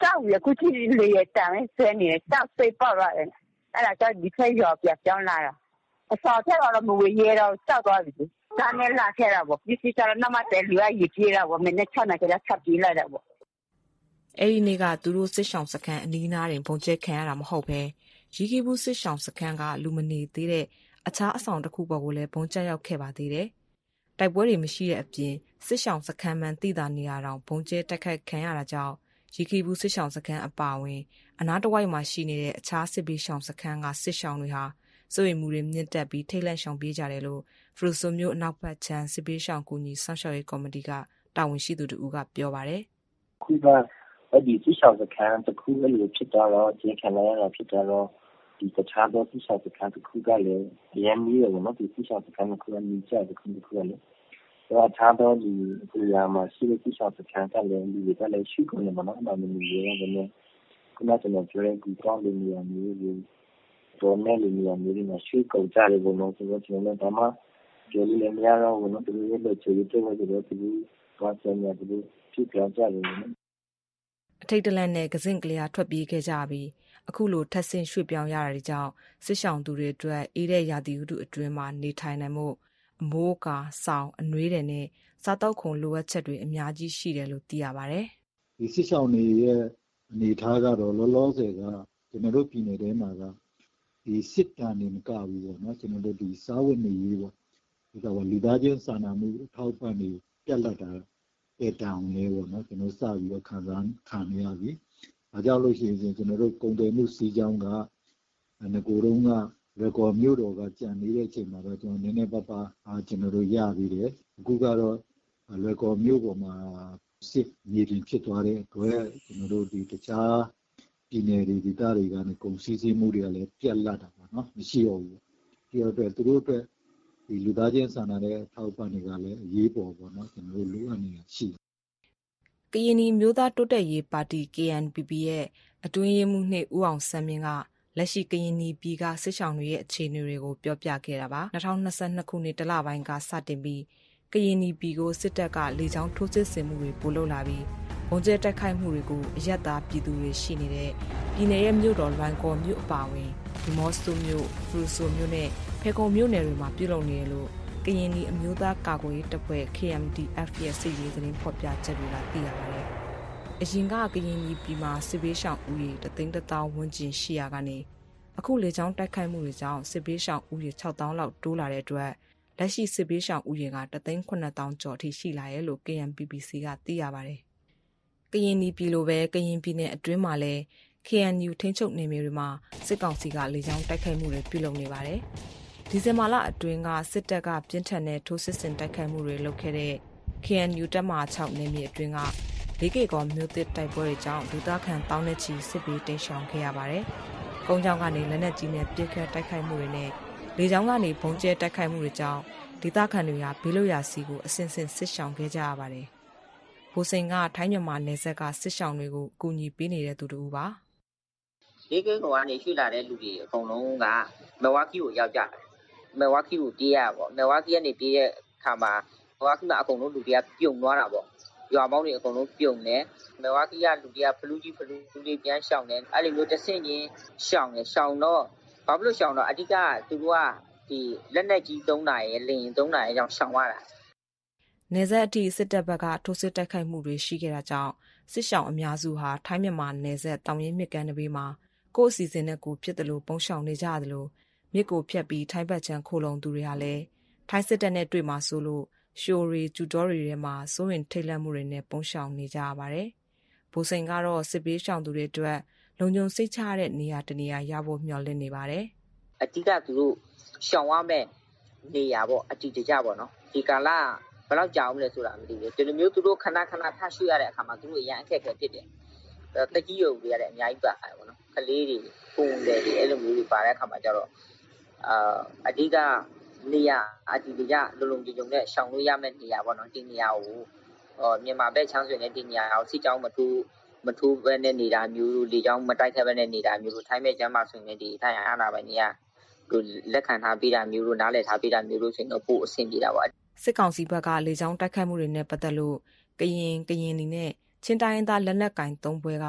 စောက်ပြီးအခုကြည့်လေရတန်ပဲဆဲနေတယ်တောက်စိတ်ပေါက်ရတယ်အဲ့ဒါကြောင့်ဒီဖိတ်ရောပြပြောင်းလာတာအစောထက်တော့မဝေးရတော့တောက်သွားပြီဒါနဲ့လာခဲ့တာပေါ့ဒီစီကနမတဲ့လူကရပြေးတာပေါ့မနေ့6နာရီကချက်ပြေးလိုက်တာပေါ့အဲ့ဒီနေ့ကသူတို့စစ်ရှောင်စခန်းအနီးနားတွင်ပုံကျဲခံရတာမဟုတ်ပဲရီကီဘူးစစ်ရှောင်စခန်းကလူမနေသေးတဲ့အခြားအဆောင်တစ်ခုပေါ်ကိုလည်းပုံကျဲရောက်ခဲ့ပါသေးတယ်တိုက်ပွဲတွေမရှိတဲ့အပြင်စစ်ရှောင်စခန်းမှန်တိတာနေရတောင်ပုံကျဲတက်ခတ်ခံရတာကြောင့်ရီကီဘူးစစ်ရှောင်စခန်းအပါအဝင်အနားတစ်ဝိုက်မှာရှိနေတဲ့အခြားစစ်ဘေးရှောင်စခန်းကစစ်ရှောင်တွေဟာစိုးရိမ်မှုတွေမြင့်တက်ပြီးထိတ်လန့်ရှောင်ပြေးကြတယ်လို့ဖရူဆိုမျိုးအနောက်ဘက်ခြမ်းစစ်ဘေးရှောင်ကူညီဆောင်ရှောက်ရေးကော်မတီကတာဝန်ရှိသူတို့ကပြောပါတယ်ခုကအဲ့ဒီစစ်ရှောင်စခန်းတစ်ခုအဲ့လိုဖြစ်သွားတော့ကျေခံလိုက်ရတာဖြစ်သွားတော့ဒီတခြားသောစစ်ရှောင်စခန်းတစ်ခုကလည်းအရင်ကြီးတယ်နော်ဒီစစ်ရှောင်စခန်းတစ်ခုကနေကြတဲ့ခုကလည်းတော့ထားတော့ဒီနေရာမှာရှိတဲ့စစ်ရှောင်စခန်းကလည်းဒီကလည်းရှိကုန်တယ်မနော်ဒါမျိုးတွေရတယ်ခုနကကျွန်တော်ပြောတဲ့ဒီကောင်းတဲ့နေရာမျိုးတွေတော့နဲ့နေရာမျိုးတွေမှာရှိကုန်ကြတယ်ဘုံတော့ကျွန်တော်လည်းဒါမှပြောလို့လည်းမရတော့ဘူးနော်သူတို့လည်းချေတဲ့ဝက်တွေသူတို့သွားကြတယ်သူတို့ဖြစ်ပြောကြတယ်နော်အထိတ်တလန့်နဲ့ကစင့်ကလေးထွက်ပြေးခဲ့ကြပြီးအခုလိုထပ်ဆင့်ရွှေ့ပြောင်းရတာကြောင့်စစ်ရှောင်သူတွေအတွက်အေးတဲ့ရာသီဥတုအတွင်းမှာနေထိုင်နိုင်မှုအမိုးကာဆောင်အနှွေးတယ်နဲ့စားတောက်ခုံလိုအပ်ချက်တွေအများကြီးရှိတယ်လို့သိရပါတယ်ဒီစစ်ရှောင်တွေရဲ့အနေထားကတော့လောလောဆယ်ကကျွန်တော်တို့ပြည်နယ်ထဲမှာကဒီစစ်တမ်းတွေမကဘူးပေါ့နော်ကျွန်တော်တို့ဒီစားဝတ်နေရေးပေါ့ဒီကလူသားချင်းစာနာမှုအထောက်ပံ့တွေပြတ်လက်တာတဲ့တောင်လေးပေါ့နော်ကျွန်တော်စပြီးတော့ခံနေရပြီ။ဒါကြောင့်လို့ရှိရင်ကျွန်တော်တို့ကုန်တယ်မှုစီးကြောင်းကငကိုတုံးကရကော်မြို့တော်ကကြံနေတဲ့အချိန်မှာတော့ကျွန်တော်နည်းနည်းပါးပါးကျွန်တော်တို့ရပြီးတယ်။အခုကတော့ရကော်မြို့ပေါ်မှာစစ်မြေပြင်ဖြစ်သွားတဲ့အတွက်ကျွန်တော်တို့ဒီတခြားပြည်နယ်တွေဒေသတွေကနေကုန်စည်စည်းမှုတွေကလည်းပြတ်လတ်တာပေါ့နော်မရှိတော့ဘူး။ဒီတော့သူတို့အတွက်ဒီလူသားချင်းစာနာတဲ့အထောက်အပံ့တွေကလည်းအရေးပေါ်ပေါ့နော်ကျွန်တော်တို့လိုအပ်နေတာရှိတယ်ကရင်နီမျိုးသားတိုးတက်ရေးပါတီ KNPP ရဲ့အတွင်းရေးမှူးနှင့်ဦးအောင်ဆန်းမြင့်ကလက်ရှိကရင်နီပြည်ကစစ်ဆောင်တွေရဲ့အခြေအနေတွေကိုပြောပြခဲ့တာပါ2022ခုနှစ်တလပိုင်းကစတင်ပြီးကရင်နီပြည်ကိုစစ်တပ်ကလေကြောင်းထိုးစစ်ဆင်မှုတွေပိုလုပ်လာပြီးဘုံကျဲတိုက်ခိုက်မှုတွေကိုအရက်သားပြည်သူတွေရှိနေတဲ့ပြည်내ရဲ့မြို့တော်လွိုင်ကော်မြို့အပါအဝင်ဒီမော့စတိုမြို့ဖရူဆိုမြို့နဲ့ဖေကုံမြို့နယ်တွေမှာပြုလုပ်နေရလို့ကရင်နီအမျိုးသားကာကွယ်ရေးတပ်ဖွဲ့ KMDF ရဲ့စစ်ရေးသတင်းဖော်ပြချက်တွေကသိရပါတယ်။အရင်ကကရင်နီပြည်မှာစစ်ဘေးရှောင်ဦးရေ3,000 ဝန်းကျင်ရှိရာကနေအခုလေကြောင်းတိုက်ခိုက်မှုတွေကြောင့်စစ်ဘေးရှောင်ဦးရေ6,000 လောက်တိုးလာတဲ့အတွက်လက်ရှိစစ်ဘေးရှောင်ဦးရေက3,900 ကျော်အထိရှိလာရဲ့လို့ KNPPC ကသိရပါတယ်။ကရင်နီပြည်လိုပဲကရင်ပြည်နယ်အတွင်းမှာလည်း KNU ထိန်းချုပ်နယ်မြေတွေမှာစစ်ကောင်စီကလေကြောင်းတိုက်ခိုက်မှုတွေပြုလုပ်နေပါတယ်။ဒီဇင်ဘာလအတွင်းကစစ်တပ်ကပြင်းထန်တဲ့ထိုးစစ်ဆင်တိုက်ခိုက်မှုတွေလုပ်ခဲ့တဲ့ KNU တပ်မဟာ6နယ်မြေအတွင်းက၄ကီကောမြို့သစ်တိုက်ပွဲတွေကြောင့်ဒေသခံတောင်းနဲ့ချီစစ်ဘေးတိမ်းရှောင်ခဲ့ရပါတယ်။ကုန်းကြောင်းကနေလက်နက်ကြီးနဲ့ပစ်ခတ်တိုက်ခိုက်မှုတွေနဲ့လေကြောင်းကနေဘုံကျဲတိုက်ခိုက်မှုတွေကြောင့်ဒေသခံတွေဟာဘေးလွတ်ရာစီကိုအဆင့်ဆင့်စစ်ရှောင်ခဲ့ကြရပါတယ်။ဘိုစိန်ကထိုင်းမြန်မာနယ်စပ်ကစစ်ရှောင်တွေကိုအကူအညီပေးနေတဲ့သူတို့ပါ။၄ကီကောကနေရွှေ့လာတဲ့လူတွေအကုန်လုံးကမဝါကီကိုရောက်ကြတယ်။မဝါကီကိုပြေးရပေါ့မဝါကီကနေပြေးတဲ့အခါမှာမဝါကီမှာအကုန်လုံးလူတွေကပြုံသွားတာပေါ့ရွာပေါင်းတွေအကုန်လုံးပြုံနေမဝါကီကလူတွေကဖလူးကြီးတွေပြန်ရှောင်တယ်အဲ့လိုမျိုးတစ်ဆင့်ချင်းရှောင်တယ်ရှောင်တော့ဘာဖြစ်လို့ရှောင်တော့အဓိကသူတို့ကဒီလက်နက်ကြီးသုံးတာရယ်လင်သုံးတာရယ်ကြောင့်ရှောင်ရတာနေဆက်အထိစစ်တပ်ဘက်ကထိုးစစ်တိုက်ခိုက်မှုတွေရှိခဲ့တာကြောင့်စစ်ရှောင်အများစုဟာထိုင်းမြန်မာနယ်စပ်တောင်ရင်းမြစ်ကမ်းတွေမှာကိုယ့်အစီအစဉ်နဲ့ကိုဖြစ်တယ်လို့ပုံရှောင်နေကြတယ်လို့မြစ်ကိုဖြတ်ပြီးထိုင်းဘက်ခြမ်းခိုလုံသူတွေဟာလည်းထိုင်းစစ်တပ်နဲ့တွေ့မှာဆိုလို့ရှိုးရီကျူတော်တွေထဲမှာစိုးရင်ထိတ်လန့်မှုတွေနဲ့ပုံရှောင်နေကြရပါတယ်။ဘိုစိန်ကတော့စစ်ပေးရှောင်သူတွေအတွက်လုံခြုံစိတ်ချတဲ့နေရာတနေရာရဖို့မျှော်လင့်နေပါတယ်။အဓိကသူတို့ရှောင်ရမယ့်နေရာပေါ့အတီတကြပေါ့နော်။ဒီကာလဘယ်လောက်ကြာအောင်လဲဆိုတာမသိဘူး။ဒီလိုမျိုးသူတို့ခဏထရွှေ့ရတဲ့အခါမှာသူတို့အရင်အခက်အခဲဖြစ်တယ်။တက်ကြီးရုပ်တွေရတဲ့အများကြီးပါတယ်ပေါ့နော်။ကလေးတွေပုံတယ်တွေအဲ့လိုမျိုးတွေပါတဲ့အခါမှာကျတော့အဓိကနေရာအတီတကြလုံလုံကြုံနဲ့ရှောင်လို့ရမယ့်နေရာပေါ့နော်ဒီနေရာကိုမြန်မာဘက်ချမ်းဆိုရင်ဒီနေရာကိုစစ်ကြောင်းမထိုးဘဲနဲ့နေတာမျိုးလေကြောင်းမတိုက်ခတ်ဘဲနဲ့နေတာမျိုးထိုင်းမဲ့ကျမ်းမှာဆိုရင်ဒီထိုင်းအာဏာပိုင်တွေကလက်ခံထားပေးတာမျိုးတို့နားလည်ထားပေးတာမျိုးတို့ဆိုရင်တော့ပို့အဆင်ပြေတာပါစစ်ကောင်စီဘက်ကလေကြောင်းတိုက်ခိုက်မှုတွေနဲ့ပတ်သက်လို့ကရင်နီနဲ့ချင်းတိုင်းသားလက်နက်ကင်၃ဘွဲက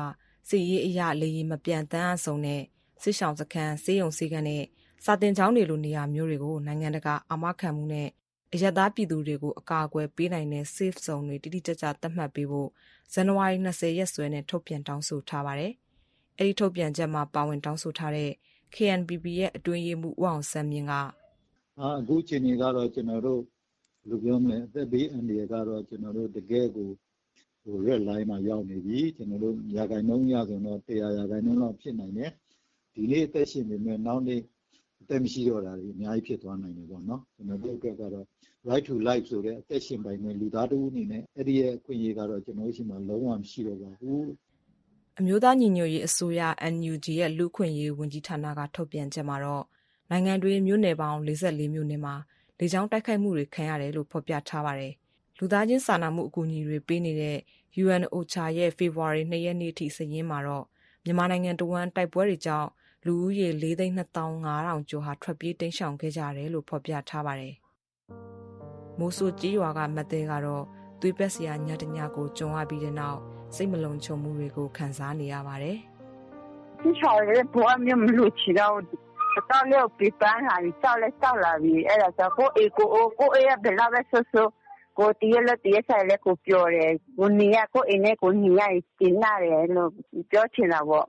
စစ်ရေးအရာလေရင်မပြန်တမ်းအဆုံနဲ့စစ်ဆောင်စခန်းစေးရုံစီကန်နဲ့စာတင်ကျောင်းတွေလိုနေရာမျိုးတွေကိုနိုင်ငံတကာအာမခံမှုနဲ့အရသာပြည်သူတွေကိုအကာအကွယ်ပေးနိုင်တဲ့ safe zone တွေတိတိကျကျသတ်မှတ်ပေးဖို့ဇန်နဝါရီ20ရက်စွဲနဲ့ထုတ်ပြန်တောင်းဆိုထားပါတယ်။အဲဒီထုတ်ပြန်ချက်မှာပါဝင်တောင်းဆိုထားတဲ့ KNPP ရဲ့အတွင်းရေးမှူးဦးအောင်ဆန်းမြင့်ကအခုချိန်ကြီးကတော့ကျွန်တော်တို့လူပြောမလဲအသက်ဘေးအန္တရာယ်ကတော့ကျွန်တော်တို့တကယ်ကိုred line မှာရောက်နေပြီကျွန်တော်တို့ရာခိုင်နှုန်းရဆိုတော့100ရာခိုင်နှုန်းလောက်ဖြစ်နိုင်တယ်ဒီနေ့အသက်ရှင်နေမယ်နောက်နေ့အသက်မရှိတော့တာတွေအများကြီးဖြစ်သွားနိုင်တယ်ပေါ့နော်ကျွန်တော်တို့အတွက်ကတော့ right to life ဆိုတဲ့အသက်ရှင်ပိုင်ခွင့်လူသားတူအနေနဲ့အဲ့ဒီရဲ့အခွင့်အရေးကတော့ကျွန်တော်တို့ရှိမှလုံးဝမရှိတော့ပါဘူးအမျိုးသားညီညွတ်ရေးအစိုးရ NUG ရဲ့လူခွင့်ရေးဝန်ကြီးဌာနကထုတ်ပြန်ချက်မှာတော့နိုင်ငံတွင်းမြို့နယ်ပေါင်း44မြို့နယ်မှာလေကြောင်းတိုက်ခိုက်မှုတွေခံရတယ်လို့ဖော်ပြထားပါတယ်လူသားချင်းစာနာမှုအကူအညီတွေပေးနေတဲ့ UNOCHA ရဲ့ February 2 ရက်နေ့ထိစာရင်းမှာတော့မြန်မာနိုင်ငံတဝန်းတိုက်ပွဲတွေကြောင့်လူဦးရေ 4,2500 ကျော်ဟာထွက်ပြေးတိမ်းရှောင်ခဲ့ကြရတယ်လို့ဖော်ပြထားပါတယ်။မိုးဆိုးကြီးရွာကမတ်သေးကတော့သွေးပက်စရာညတညကိုကြုံရပြီးတဲ့နောက်စိတ်မလုံခြုံမှုတွေကိုခံစားနေရပါတယ်။ဒီချော်ရဲပေါ်မြမလို့ချီတော့တော်လေးပြပန်းလာပြီးကြောက်လာပြီးအဲ့ဒါဆိုကိုအေးဘယ်လာပဲဆိုကိုတီးလက်ဆိုင်လက်ကိုပြောတယ်ကိုနီးကိုအင်းနဲ့ကိုနီးရတင်လာတယ်လို့ပြောချင်တာပေါ့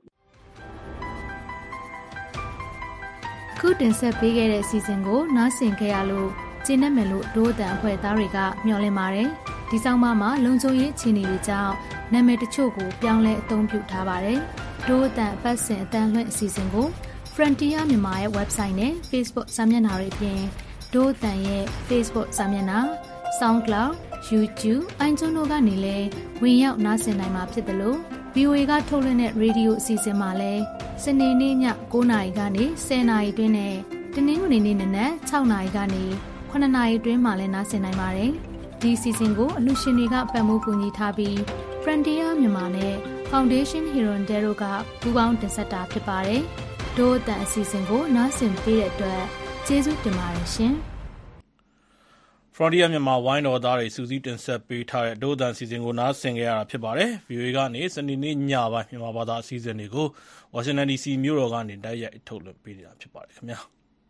ခုတင်ဆက်ပေးခဲ့တဲ့အစီအစဉ်ကိုနားဆင်ခဲ့ရလို့ကျင်းနေမယ်လို့ဒိုးတန်အဖွဲ့သားတွေကမျှော်လင့်ပါတယ်ဒီဆောင်မှာလုံခြုံရေးအခြေအနေတွေကြောင့်နာမည်တချို့ကိုပြောင်းလဲအသုံးပြုထားပါတယ်ဒိုးတန်အပတ်စဉ်အတန်းလွှင့်အစီအစဉ်ကို Frontier မြန်မာရဲ့ website နဲ့ Facebook စာမျက်နှာတွေအပြင်ဒိုးတန်ရဲ့ Facebook စာမျက်နှာSoundCloud, YouTube, iTunes တို့ကနေလည်းဝင်ရောက်နားဆင်နိုင်မှာဖြစ်တယ်လို့ VOA ကထုတ်လွှင့်တဲ့ရေဒီယိုအစီအစဉ်မှာလည်းစနေနေ့ည9:00နာရီကနေ10:00နာရီအတွင်းနဲ့တနင်္ဂနွေနေ့နနက်6:00နာရီကနေ9:00နာရီအတွင်းမှာလည်းနားဆင်နိုင်ပါတယ်။ဒီအစီအစဉ်ကိုအလှူရှင်တွေကပံ့ပိုးကူညီထားပြီး Frontier မြန်မာနဲ့ Foundation Hirondelle တို့ကပူးပေါင်းတင်ဆက်တာဖြစ်ပါတယ်။ဒို့အတန်အစီအစဉ်ကိုနားဆင်ပေးတဲ့အတွက်ကျေးဇူးတင်ပါတယ်ရှင်။ Frontier မြန်မာဝိုင်းတော်သားတွေစူးစီးတင်ဆက်ပေးထားတဲ့ဒို့တန်စီစဉ်ကိုနားဆင်ကြရတာဖြစ်ပါတယ်။ VOA ကနေစနေနေ့ညပိုင်းမြန်မာဘာသာအစီအစဉ်တွေကို Washington DC မြို့တော်ကနေတိုက်ရိုက်ထုတ်လွှင့်ပေးနေတာဖြစ်ပါတယ်ခင်ဗျာ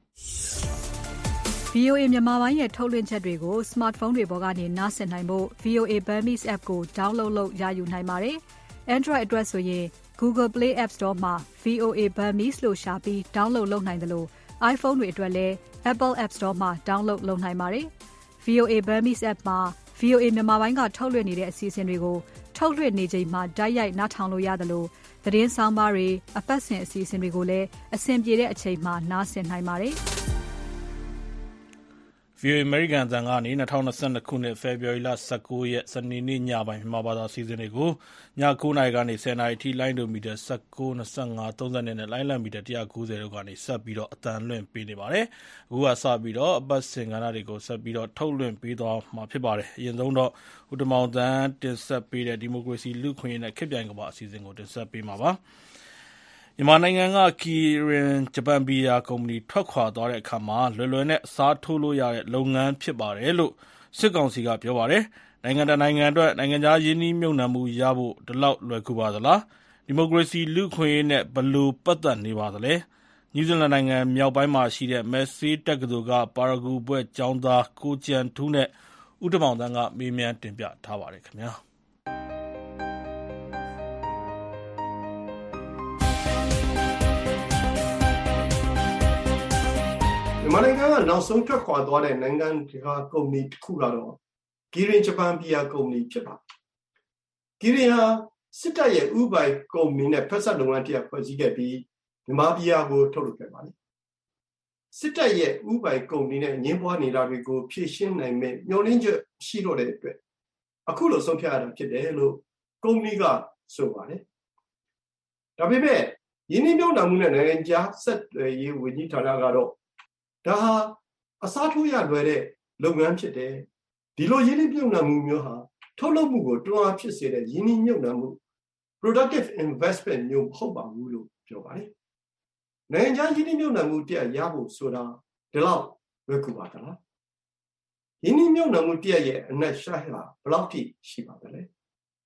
။ VOA မြန်မာပိုင်းရဲ့ထုတ်လွှင့်ချက်တွေကို smartphone တွေပေါ်ကနေနားဆင်နိုင်ဖို့ VOA Burmese app ကို download လုပ်ရယူနိုင်ပါတယ်။ Android အတွက်ဆိုရင် Google Play App Store မှာ VOA Burmese လို့ရှာပြီး download လုပ်နိုင်တယ်လို့ iPhone တွေအတွက်လည်း Apple App Store မှာ download လုပ်နိုင်ပါတယ်။ VOA Burmese app မှာ VOA မြန်မာပိုင်းကထုတ်လွှင့်နေတဲ့အစီအစဉ်တွေကိုထုတ်လွှင့်နေချိန်မှာတိုက်ရိုက်နားထောင်လို့ရတယ်လို့သတင်းဆောင်ပါတွေအပတ်စဉ်အစီအစဉ်တွေကိုလည်းအဆင်ပြေတဲ့အချိန်မှာနားဆင်နိုင်ပါတယ်။ VOA American အသံကနေ2022ခုနှစ် February လ19ရက်စနေနေ့ညပိုင်းမြန်မာဘာသာအစီအစဉ်တွေကိုည9:00နာရီကနေ10:00နာရီထိလိုင်းဒိုမီတာ19 25 30နဲ့လိုင်းလံမီတာ190တို့ကနေဆက်ပြီးတော့အသံလွှင့်ပေးနေပါတယ်။အခုကစပြီးတော့အပတ်စဉ်ကဏ္ဍတွေကိုဆက်ပြီးတော့ထုတ်လွှင့်ပေးသွားမှာဖြစ်ပါတယ်။အရင်ဆုံးတော့ဦးတမောင်တန်းတင်ဆက်ပေးတဲ့ဒီမိုကရေစီလူ့ခွင့်ရေးနဲ့ခေတ်ပြိုင်ကမ္ဘာအစီအစဉ်ကိုတင်ဆက်ပေးမှာပါ။မြန်မာနိုင်ငံက Kirin ဂျပန်ဘီယာကုမ္ပဏီထွက်ခွာသွားတဲ့အခါမှာလွယ်လွယ်နဲ့အစားထိုးလို့ရတဲ့လုပ်ငန်းဖြစ်ပါတယ်လို့စစ်ကောင်စီကပြောပါတယ်။နိုင်ငံတကာနိုင်ငံအတွက်နိုင်ငံခြားရင်းနှီးမြှုပ်နှံမှုရဖို့ဒီလောက်လွယ်ကူပါသလား။ဒီမိုကရေစီလူ့ခွင့်ရေးနဲ့ဘယ်လိုပတ်သက်နေပါသလဲ။နယူးဇီလန်နိုင်ငံမြောက်ပိုင်းမှာရှိတဲ့မဲဆေးတက္ကသိုလ်ကပါရဂူဘွဲ့ကျောင်းသားကိုကျန်ထူးနဲ့ဦးတမောင်တန်းကမေးမြန်းတင်ပြထားပါတယ်ခင်ဗျာ။မြန်မာနိုင်ငံကနောက်ဆုံးထွက်ခွာသွားတဲ့နိုင်ငံတကာကုမ္ပဏီတစ်ခုကတော့ Kirin ဂျပန်ဘီယာကုမ္ပဏီဖြစ်ပါတယ်။ Kirin ဟာစစ်တပ်ရဲ့ဥပိုင်ကုမ္ပဏီနဲ့ဖက်စပ်လုပ်ငန်းတရားဖွဲ့စည်းခဲ့ပြီးမြန်မာဘီယာကိုထုတ်လုပ်ခဲ့ပါတယ်။စစ်တပ်ရဲ့ဥပိုင်ကုမ္ပဏီနဲ့ငင်းပွားနေတာတွေကိုဖြည့်ရှင်းနိုင်မဲ့မျှော်လင့်ချက်ရှိတော့တဲ့အတွက်အခုလိုဆုံးဖြတ်ရတာဖြစ်တယ်လို့ကုမ္ပဏီကဆိုပါတယ်။ဒါပေမဲ့ယင်းနှိမ့်မြှုပ်နှံမှုနဲ့နိုင်ငံခြားဆက်သွယ်ရေးဝန်ကြီးဌာနကတော့ဒါဟာအစားထိုးရလွယ်တဲ့လုပ်ငန်းဖြစ်တယ်ဒီလိုယင်းနှိမ့်မြှုပ်နှံမှုမျိုးဟာထုတ်လုပ်မှုကိုတွန်းအားဖြစ်စေတဲ့ယင်းနှိမ့်မြှုပ်နှံမှု productive investment မျိုးမဟုတ်ပါဘူးလို့ပြောပါတယ်နိုင်ငံခြားယင်းနှိမ့်မြှုပ်နှံမှုတရားရဖို့ဆိုတာဒီလောက်လွယ်ကူပါသလားယင်းနှိမ့်မြှုပ်နှံမှုတရားရဲ့အနက်ရှားဟာဘယ်လောက်ထိရှိပါသလဲ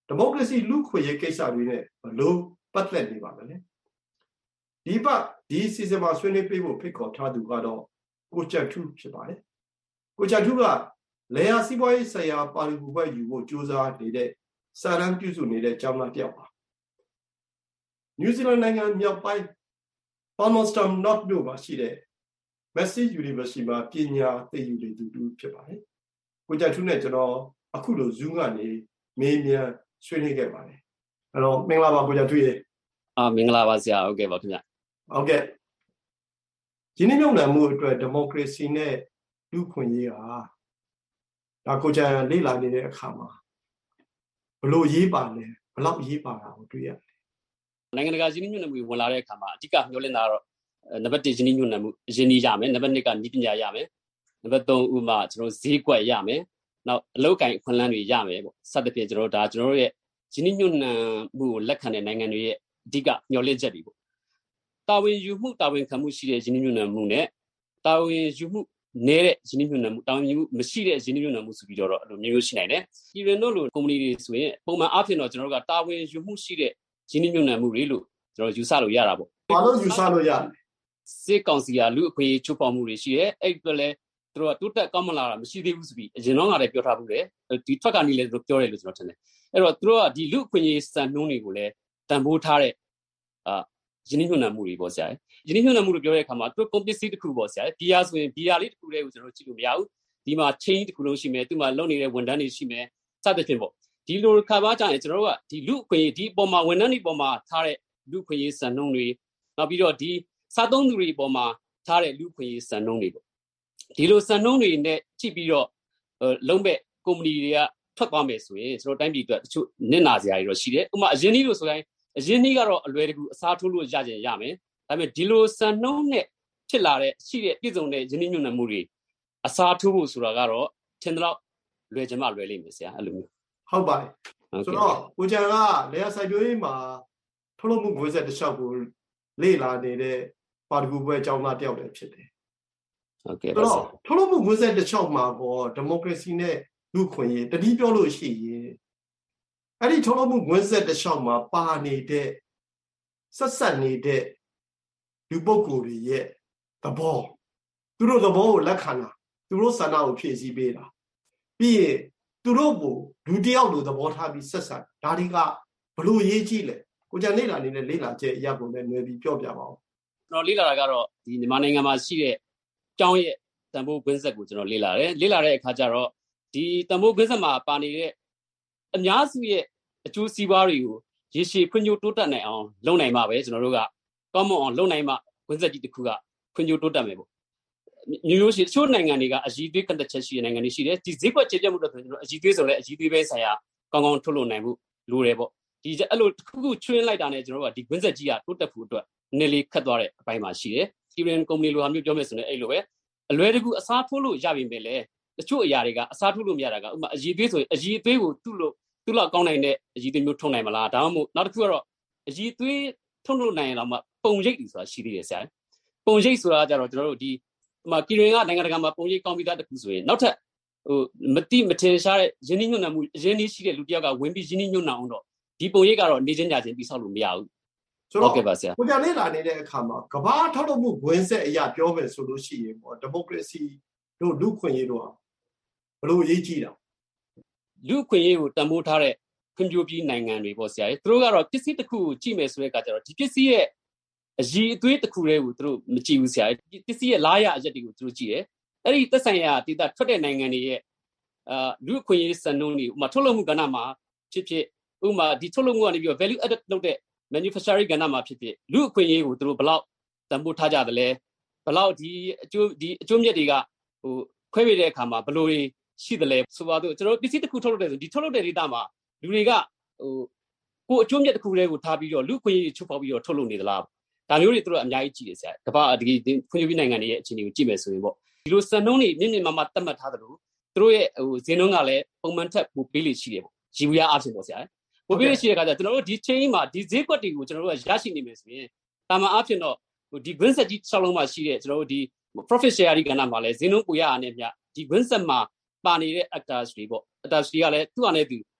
ဒီမိုကရေစီလူခွင့်ရေးကိစ္စတွေနဲ့ဘလို့ပတ်သက်နေပါမလဲဒီပတ်ဒီစီစဉ်မှာဆွေးနွေးပေးဖို့ဖိတ်ခေါ်ထားသူကတော့ကိုကြက်ထူးဖြစ်ပါတယ်ကိုကြက်ထူးကလေယာစီးပွားရေးဆိုင်ရာပါရီဘူဘက်ယူဖို့ကြိုးစားနေတဲ့စာရန်ပြုစုနေတဲ့ကျောင်းသားတယောက်ပါနယူးဇီလန်နိုင်ငံမြောက်ပိုင်း Palmerston North မြို့မှာရှိတဲ့ Massey University မှာပညာသင်ယူနေသူတူဖြစ်ပါတယ်ကိုကြက်ထူးနဲ့ကျွန်တော်အခုလို Zoom ကနေမေးမြန်းဆွေးနွေးခဲ့ပါတယ်အဲ့တော့မင်္ဂလာပါကိုကြက်ထူးရေမင်္ဂလာပါဆရာဟုတ်ကဲ့ပါခင်ဗျဟုတ်ကဲ့ဒီနေ့မြုပ်နှံမှုအတွက်ဒီမိုကရေစီနဲ့လူခွင့်ရေးဟာဒါကိုကြံလေ့လာနေတဲ့အခါမှာဘလို့ရေးပါလဲဘလောက်ရေးပါတာကိုတွေ့ရတယ်နိုင်ငံတကာရင်းနှီးမြှုပ်နှံမှုဝင်လာတဲ့အခါမှာအဓိကမျှော်လင့်တာကတော့နံပါတ်1ရင်းနှီးမြှုပ်နှံမှုရင်းနှီးရမယ်နံပါတ်2ကနည်းပညာရမယ်နံပါတ်3ဥမာကျွန်တော်ဈေးကွက်ရမယ်နောက်အလုပ်ကိုင်အခွင့်အလမ်းတွေရမယ်ပေါ့စသဖြင့်ကျွန်တော်ရဲ့ရင်းနှီးမြှုပ်နှံမှုကိုလက်ခံတဲ့နိုင်ငံတွေရဲ့အဓိကမျှော်လင့်ချက်တွေပေါ့တာဝန်ယူမှုတာဝန်ခံမှုရှိတဲ့ရင်းနှီးမြှုပ်နှံမှုနဲ့တာဝန်ယူမှုနည်းတဲ့ရင်းနှီးမြှုပ်နှံမှုတာဝန်ယူမှုမရှိတဲ့ရင်းနှီးမြှုပ်နှံမှုဆိုပြီးတော့အဲ့လိုမျိုးရှိနိုင်တယ်။ပြည်တွင်းတို့လိုကုမ္ပဏီတွေဆိုရင်ပုံမှန်အားဖြင့်တော့ကျွန်တော်တို့ကတာဝန်ယူမှုရှိတဲ့ရင်းနှီးမြှုပ်နှံမှုတွေလို့ကျွန်တော်ယူဆလို့ရတာပေါ့။ဘာလို့ယူဆလို့ရလဲ။စစ်ကောင်စီကလူအခွင့်အရေးချိုးဖောက်မှုတွေရှိတယ်။အဲ့ဒီလည်းသူတို့ကတိုးတက်ကောင်းမလာတာမရှိသေးဘူးဆိုပြီးအရင်တော့ကလည်းပြောထားဘူးလေ။ဒီထွက်ကနေလည်းသူတို့ပြောတယ်လို့ကျွန်တော်ထင်တယ်။အဲ့တော့သူတို့ကဒီလူအခွင့်အရေးစံနှုန်းတွေကိုလည်းတန်ဖိုးထားတဲ့ရင်းနှီးမြှုပ်နှံမှုတွေပေါ့ဆရာ။ရင်းနှီးမြှုပ်နှံမှုလို့ပြောတဲ့အခါမှာသူကုန်ပစ္စည်းတစ်ခုပေါ့ဆရာ။ဘီယာဆိုရင်ဘီယာလေးတစ်ခုတည်းကိုကျွန်တော်ကြည့်လို့မရဘူး။ဒီမှာ chain တစ်ခုလုံးရှိမယ်။သူမှာလုံနေတဲ့ဝန်ထမ်းတွေရှိမယ်။စသဖြင့်ပေါ့။ဒီလိုခါပါကြရင်ကျွန်တော်တို့ကဒီလူအခွင့်အရေးဒီအပေါ်မှာဝန်ထမ်းတွေပေါ်မှာထားတဲ့လူအခွင့်အရေးစံနှုန်းတွေနောက်ပြီးတော့ဒီစားသုံးသူတွေပေါ်မှာထားတဲ့လူအခွင့်အရေးစံနှုန်းတွေပေါ့။ဒီလိုစံနှုန်းတွေနဲ့ကြည့်ပြီးတော့လုံးမဲ့ကုမ္ပဏီတွေကထွက်သွားမယ်ဆိုရင်ကျွန်တော်တိုင်းပြည်အတွက်တချို့နစ်နာစရာတွေတော့ရှိတယ်။ဥပမာအရင်နည်းလို့ဆိုရင်အရင်နည်းကတော့အလွယ်တကူအစားထိုးလို့ရမယ်ဒါပေမဲ့ဒီလိုစံနှုန်းနဲ့ဖြစ်လာတဲ့ရှိတဲ့ပြည်စုံတဲ့ရင်းနှီးမြှုပ်နှံမှုတွေအစားထိုးဖို့ဆိုတာကတော့ထင်တော့လွယ်ချင်မှလွယ်လိမ့်မယ်ဆရာအဲ့လိုမျိုးဟုတ်ပါတယ်ဆိုတော့ကိုကျန်ကလေယာစိုက်ပျိုးရေးမှာထုတ်လုပ်မှုကွင်းဆက်တစ်လျှောက်ကိုလေ့လာနေတဲ့ပါတကူပွဲအကြောင်းသားတယောက်လည်းဖြစ်တယ်ဟုတ်ကဲ့ပါဆရာထုတ်လုပ်မှုကွင်းဆက်တစ်လျှောက်မှာပေါ့ဒီမိုကရေစီနဲ့လူခွင့်ရေးတတိပြောလို့ရှိရင်အဲ့ဒီထုတ်လုပ်မှုကွင်းဆက်တစ်လျှောက်မှာပါနေတဲ့ဆက်ဆက်နေတဲ့လူပုဂ္ဂိုလ်တွေရဲ့သဘောသူတို့သဘောကိုလက်ခံတာသူတို့ဆန္ဒကိုဖြည့်ဆည်းပေးတာပြီးရင်သူတို့ကိုလူတယောက်လိုသဘောထားပြီးဆက်ဆက်ဒါတွေကဘလို့ရေးကြည့်လဲကိုကြံလေ့လာနေတဲ့လေ့လာချက်အရာကိုလည်းနွယ်ပြီးပြောပြပါဦးကျွန်တော်လေ့လာတာကတော့ဒီမြန်မာနိုင်ငံမှာရှိတဲ့ကျောင်းရဲ့တန်ဖိုးကွင်းဆက်ကိုကျွန်တော်လေ့လာတယ်လေ့လာတဲ့အခါကျတော့ဒီတန်ဖိုးကွင်းဆက်မှာပါနေတဲ့အများစုရဲ့အကျိုးစီးပွားတွေကိုရေရှည်ဖွံ့ဖြိုးတိုးတက်နိုင်အောင်လုပ်နိုင်မှာပဲကျွန်တော်တို့ကကောင်းမွန်အောင်လုပ်နိုင်မှကွင်းဆက်ကြီးတစ်ခုကဖွံ့ဖြိုးတိုးတက်မယ်ပေါ့မျိုးရှိတချို့နိုင်ငံတွေကအကြီးသွေးကန့်သက်ချက်ရှိတဲ့နိုင်ငံတွေရှိတယ်ဒီဈေးကွက်ခြေပြတ်မှုတော့ဆိုကျွန်တော်အကြီးသွေးဆိုလဲအကြီးသွေးပဲဆိုင်ရာကောင်းကောင်းထုတ်လုပ်နိုင်မှုလိုတယ်ပေါ့ဒီအဲ့လိုတစ်ခုချွင်းလိုက်တာနဲ့ကျွန်တော်တို့ကဒီကွင်းဆက်ကြီးကတိုးတက်ဖို့အတွက်နည်းလေးခတ်သွားတဲ့အပိုင်းမှာရှိတယ်ဒီရင်ကုမ္ပဏီလိုဟာမျိုးပြောမယ်ဆိုရင်အဲ့လိုပဲအလွယ်တကူအစားထိုးလို့ရပြီပဲလေတချို့အရာတွေကအစားထိုးလို့မရတာကဥပမာအကြီးသွေးဆိုရင်အကြီးသွေးကိုသူ့လောက်ကောင်းနိုင်တဲ့အကြီးသွေးမျိုးထုတ်နိုင်မလားဒါမှမဟုတ်နောက်တစ်ခုကတော့အကြီးသွေးထုတ်လို့နိုင်ရင်တော့မှပုံရိပ်တွေဆိုတာရှိသေးတယ်ဆရာပုံရိပ်ဆိုတာကကြတော့ကျွန်တော်တို့ဒီကီရင်ကနိုင်ငံတကာမှာပုံရိပ်ကောင်းပြီးသားတခုဆိုရင်နောက်ထပ်မတိမထင်ရှားတဲ့ရင်းနှီးညွှန်နှံမှုရင်းနှီးရှိတဲ့လူတယောက်ကဝင်ပြီးရင်းနှီးညွှန်နှံအောင်တော့ဒီပုံရိပ်ကတော့နေချင်းညချင်းပြီးဆောက်လို့မရဘူးဟုတ်ကဲ့ပါဆရာကိုကြလေ့လာနေတဲ့အခါမှာကမ္ဘာထုတ်လုပ်မှုဝင်းဆက်အရာပြောမယ်ဆိုလို့ရှိရင်ပေါ့ဒီမိုကရေစီတို့လူခွင့်ရေးတို့ဘလို့အရေးကြီးတာလူခွင့်ရေးကိုတန်ဖိုးထားတဲ့ဖွံ့ဖြိုးပြီးနိုင်ငံတွေပေါ့ဆရာသူတို့ကတော့ပစ္စည်းတစ်ခုကိုကြည့်မယ်ဆိုတဲ့အခါကျတော့ဒီပစ္စည်းရဲ့အရည်အသွေးတစ်ခုတည်းကိုသူတို့မကြည့်ဘူးဆရာပစ္စည်းရဲ့လားရအရက်တွေကိုသူတို့ကြည့်တယ်အဲ့ဒီသက်ဆိုင်ရာဒေသထွက်တဲ့နိုင်ငံတွေရဲ့လူအခွင့်အရေးစံနှုန်းတွေဥပမာထုတ်လုပ်မှုကဏ္ဍမှာဖြစ်ဖြစ်ဥပမာဒီထုတ်လုပ်မှုကနေပြီးတော့ value added လုပ်တဲ့ manufacturing ကဏ္ဍမှာဖြစ်ဖြစ်လူအခွင့်အရေးကိုသူတို့ဘယ်လောက်တန်ဖိုးထားကြသလဲဘယ်လောက်ဒီအကျိုးမြတ်တွေကခွဲဝေတဲ့အခါမှာဘယ်လိုရှိသလဲဆိုပါတော့ကျွန်တော်ပစ္စည်းတစ်ခုထုတ်လုပ်တယ်ဆိုဒီထုတ်လုပ်တဲ့ဒေသမှာလူတွေကကိုအကျိုးမြတ်တစ်ခုတည်းကိုထားပြီးတော့လူခွင့်ရေးချုပ်ပေါက်ပြီးတော့ထုတ်လုပ်နေသလားဒါမျိုးတွေသူတို့အများကြီးကြည့်တယ်ဆရာကမ္ဘာဒီဖွံ့ဖြိုးပြီးနိုင်ငံတွေရဲ့အခြေအနေကိုကြည့်မယ်ဆိုရင်ပေါ့ဒီလိုစံနှုန်းတွေမြင့်မြင့်မားမားသတ်မှတ်ထားသလိုသူတို့ရဲ့ဈေးနှုန်းကလည်းပုံမှန်ထက်ပိုပေးလို့ရှိတယ်ပေါ့ရီဝီယာအဖြစ်ပေါ့ဆရာပိုပေးလို့ရှိတဲ့အခါကျကျွန်တော်တို့ဒီ chain မှာဒီဈေးကွက်တွေကိုကျွန်တော်တို့ကရရှိနေမယ်ဆိုရင်တာမန်အဖြစ်တော့ဒီ green set ကြီး6လုံးမှာရှိတဲ့ကျွန်တော်တို့ဒီ profit share ကဏ္ဍမှာလည်းဈေးနှုန်းပိုရရနဲ့မြဒီ green set မှာပါနေတဲ့ actors တွေပေါ့ actors တွေကလည်းသူ့အနေနဲ့သူ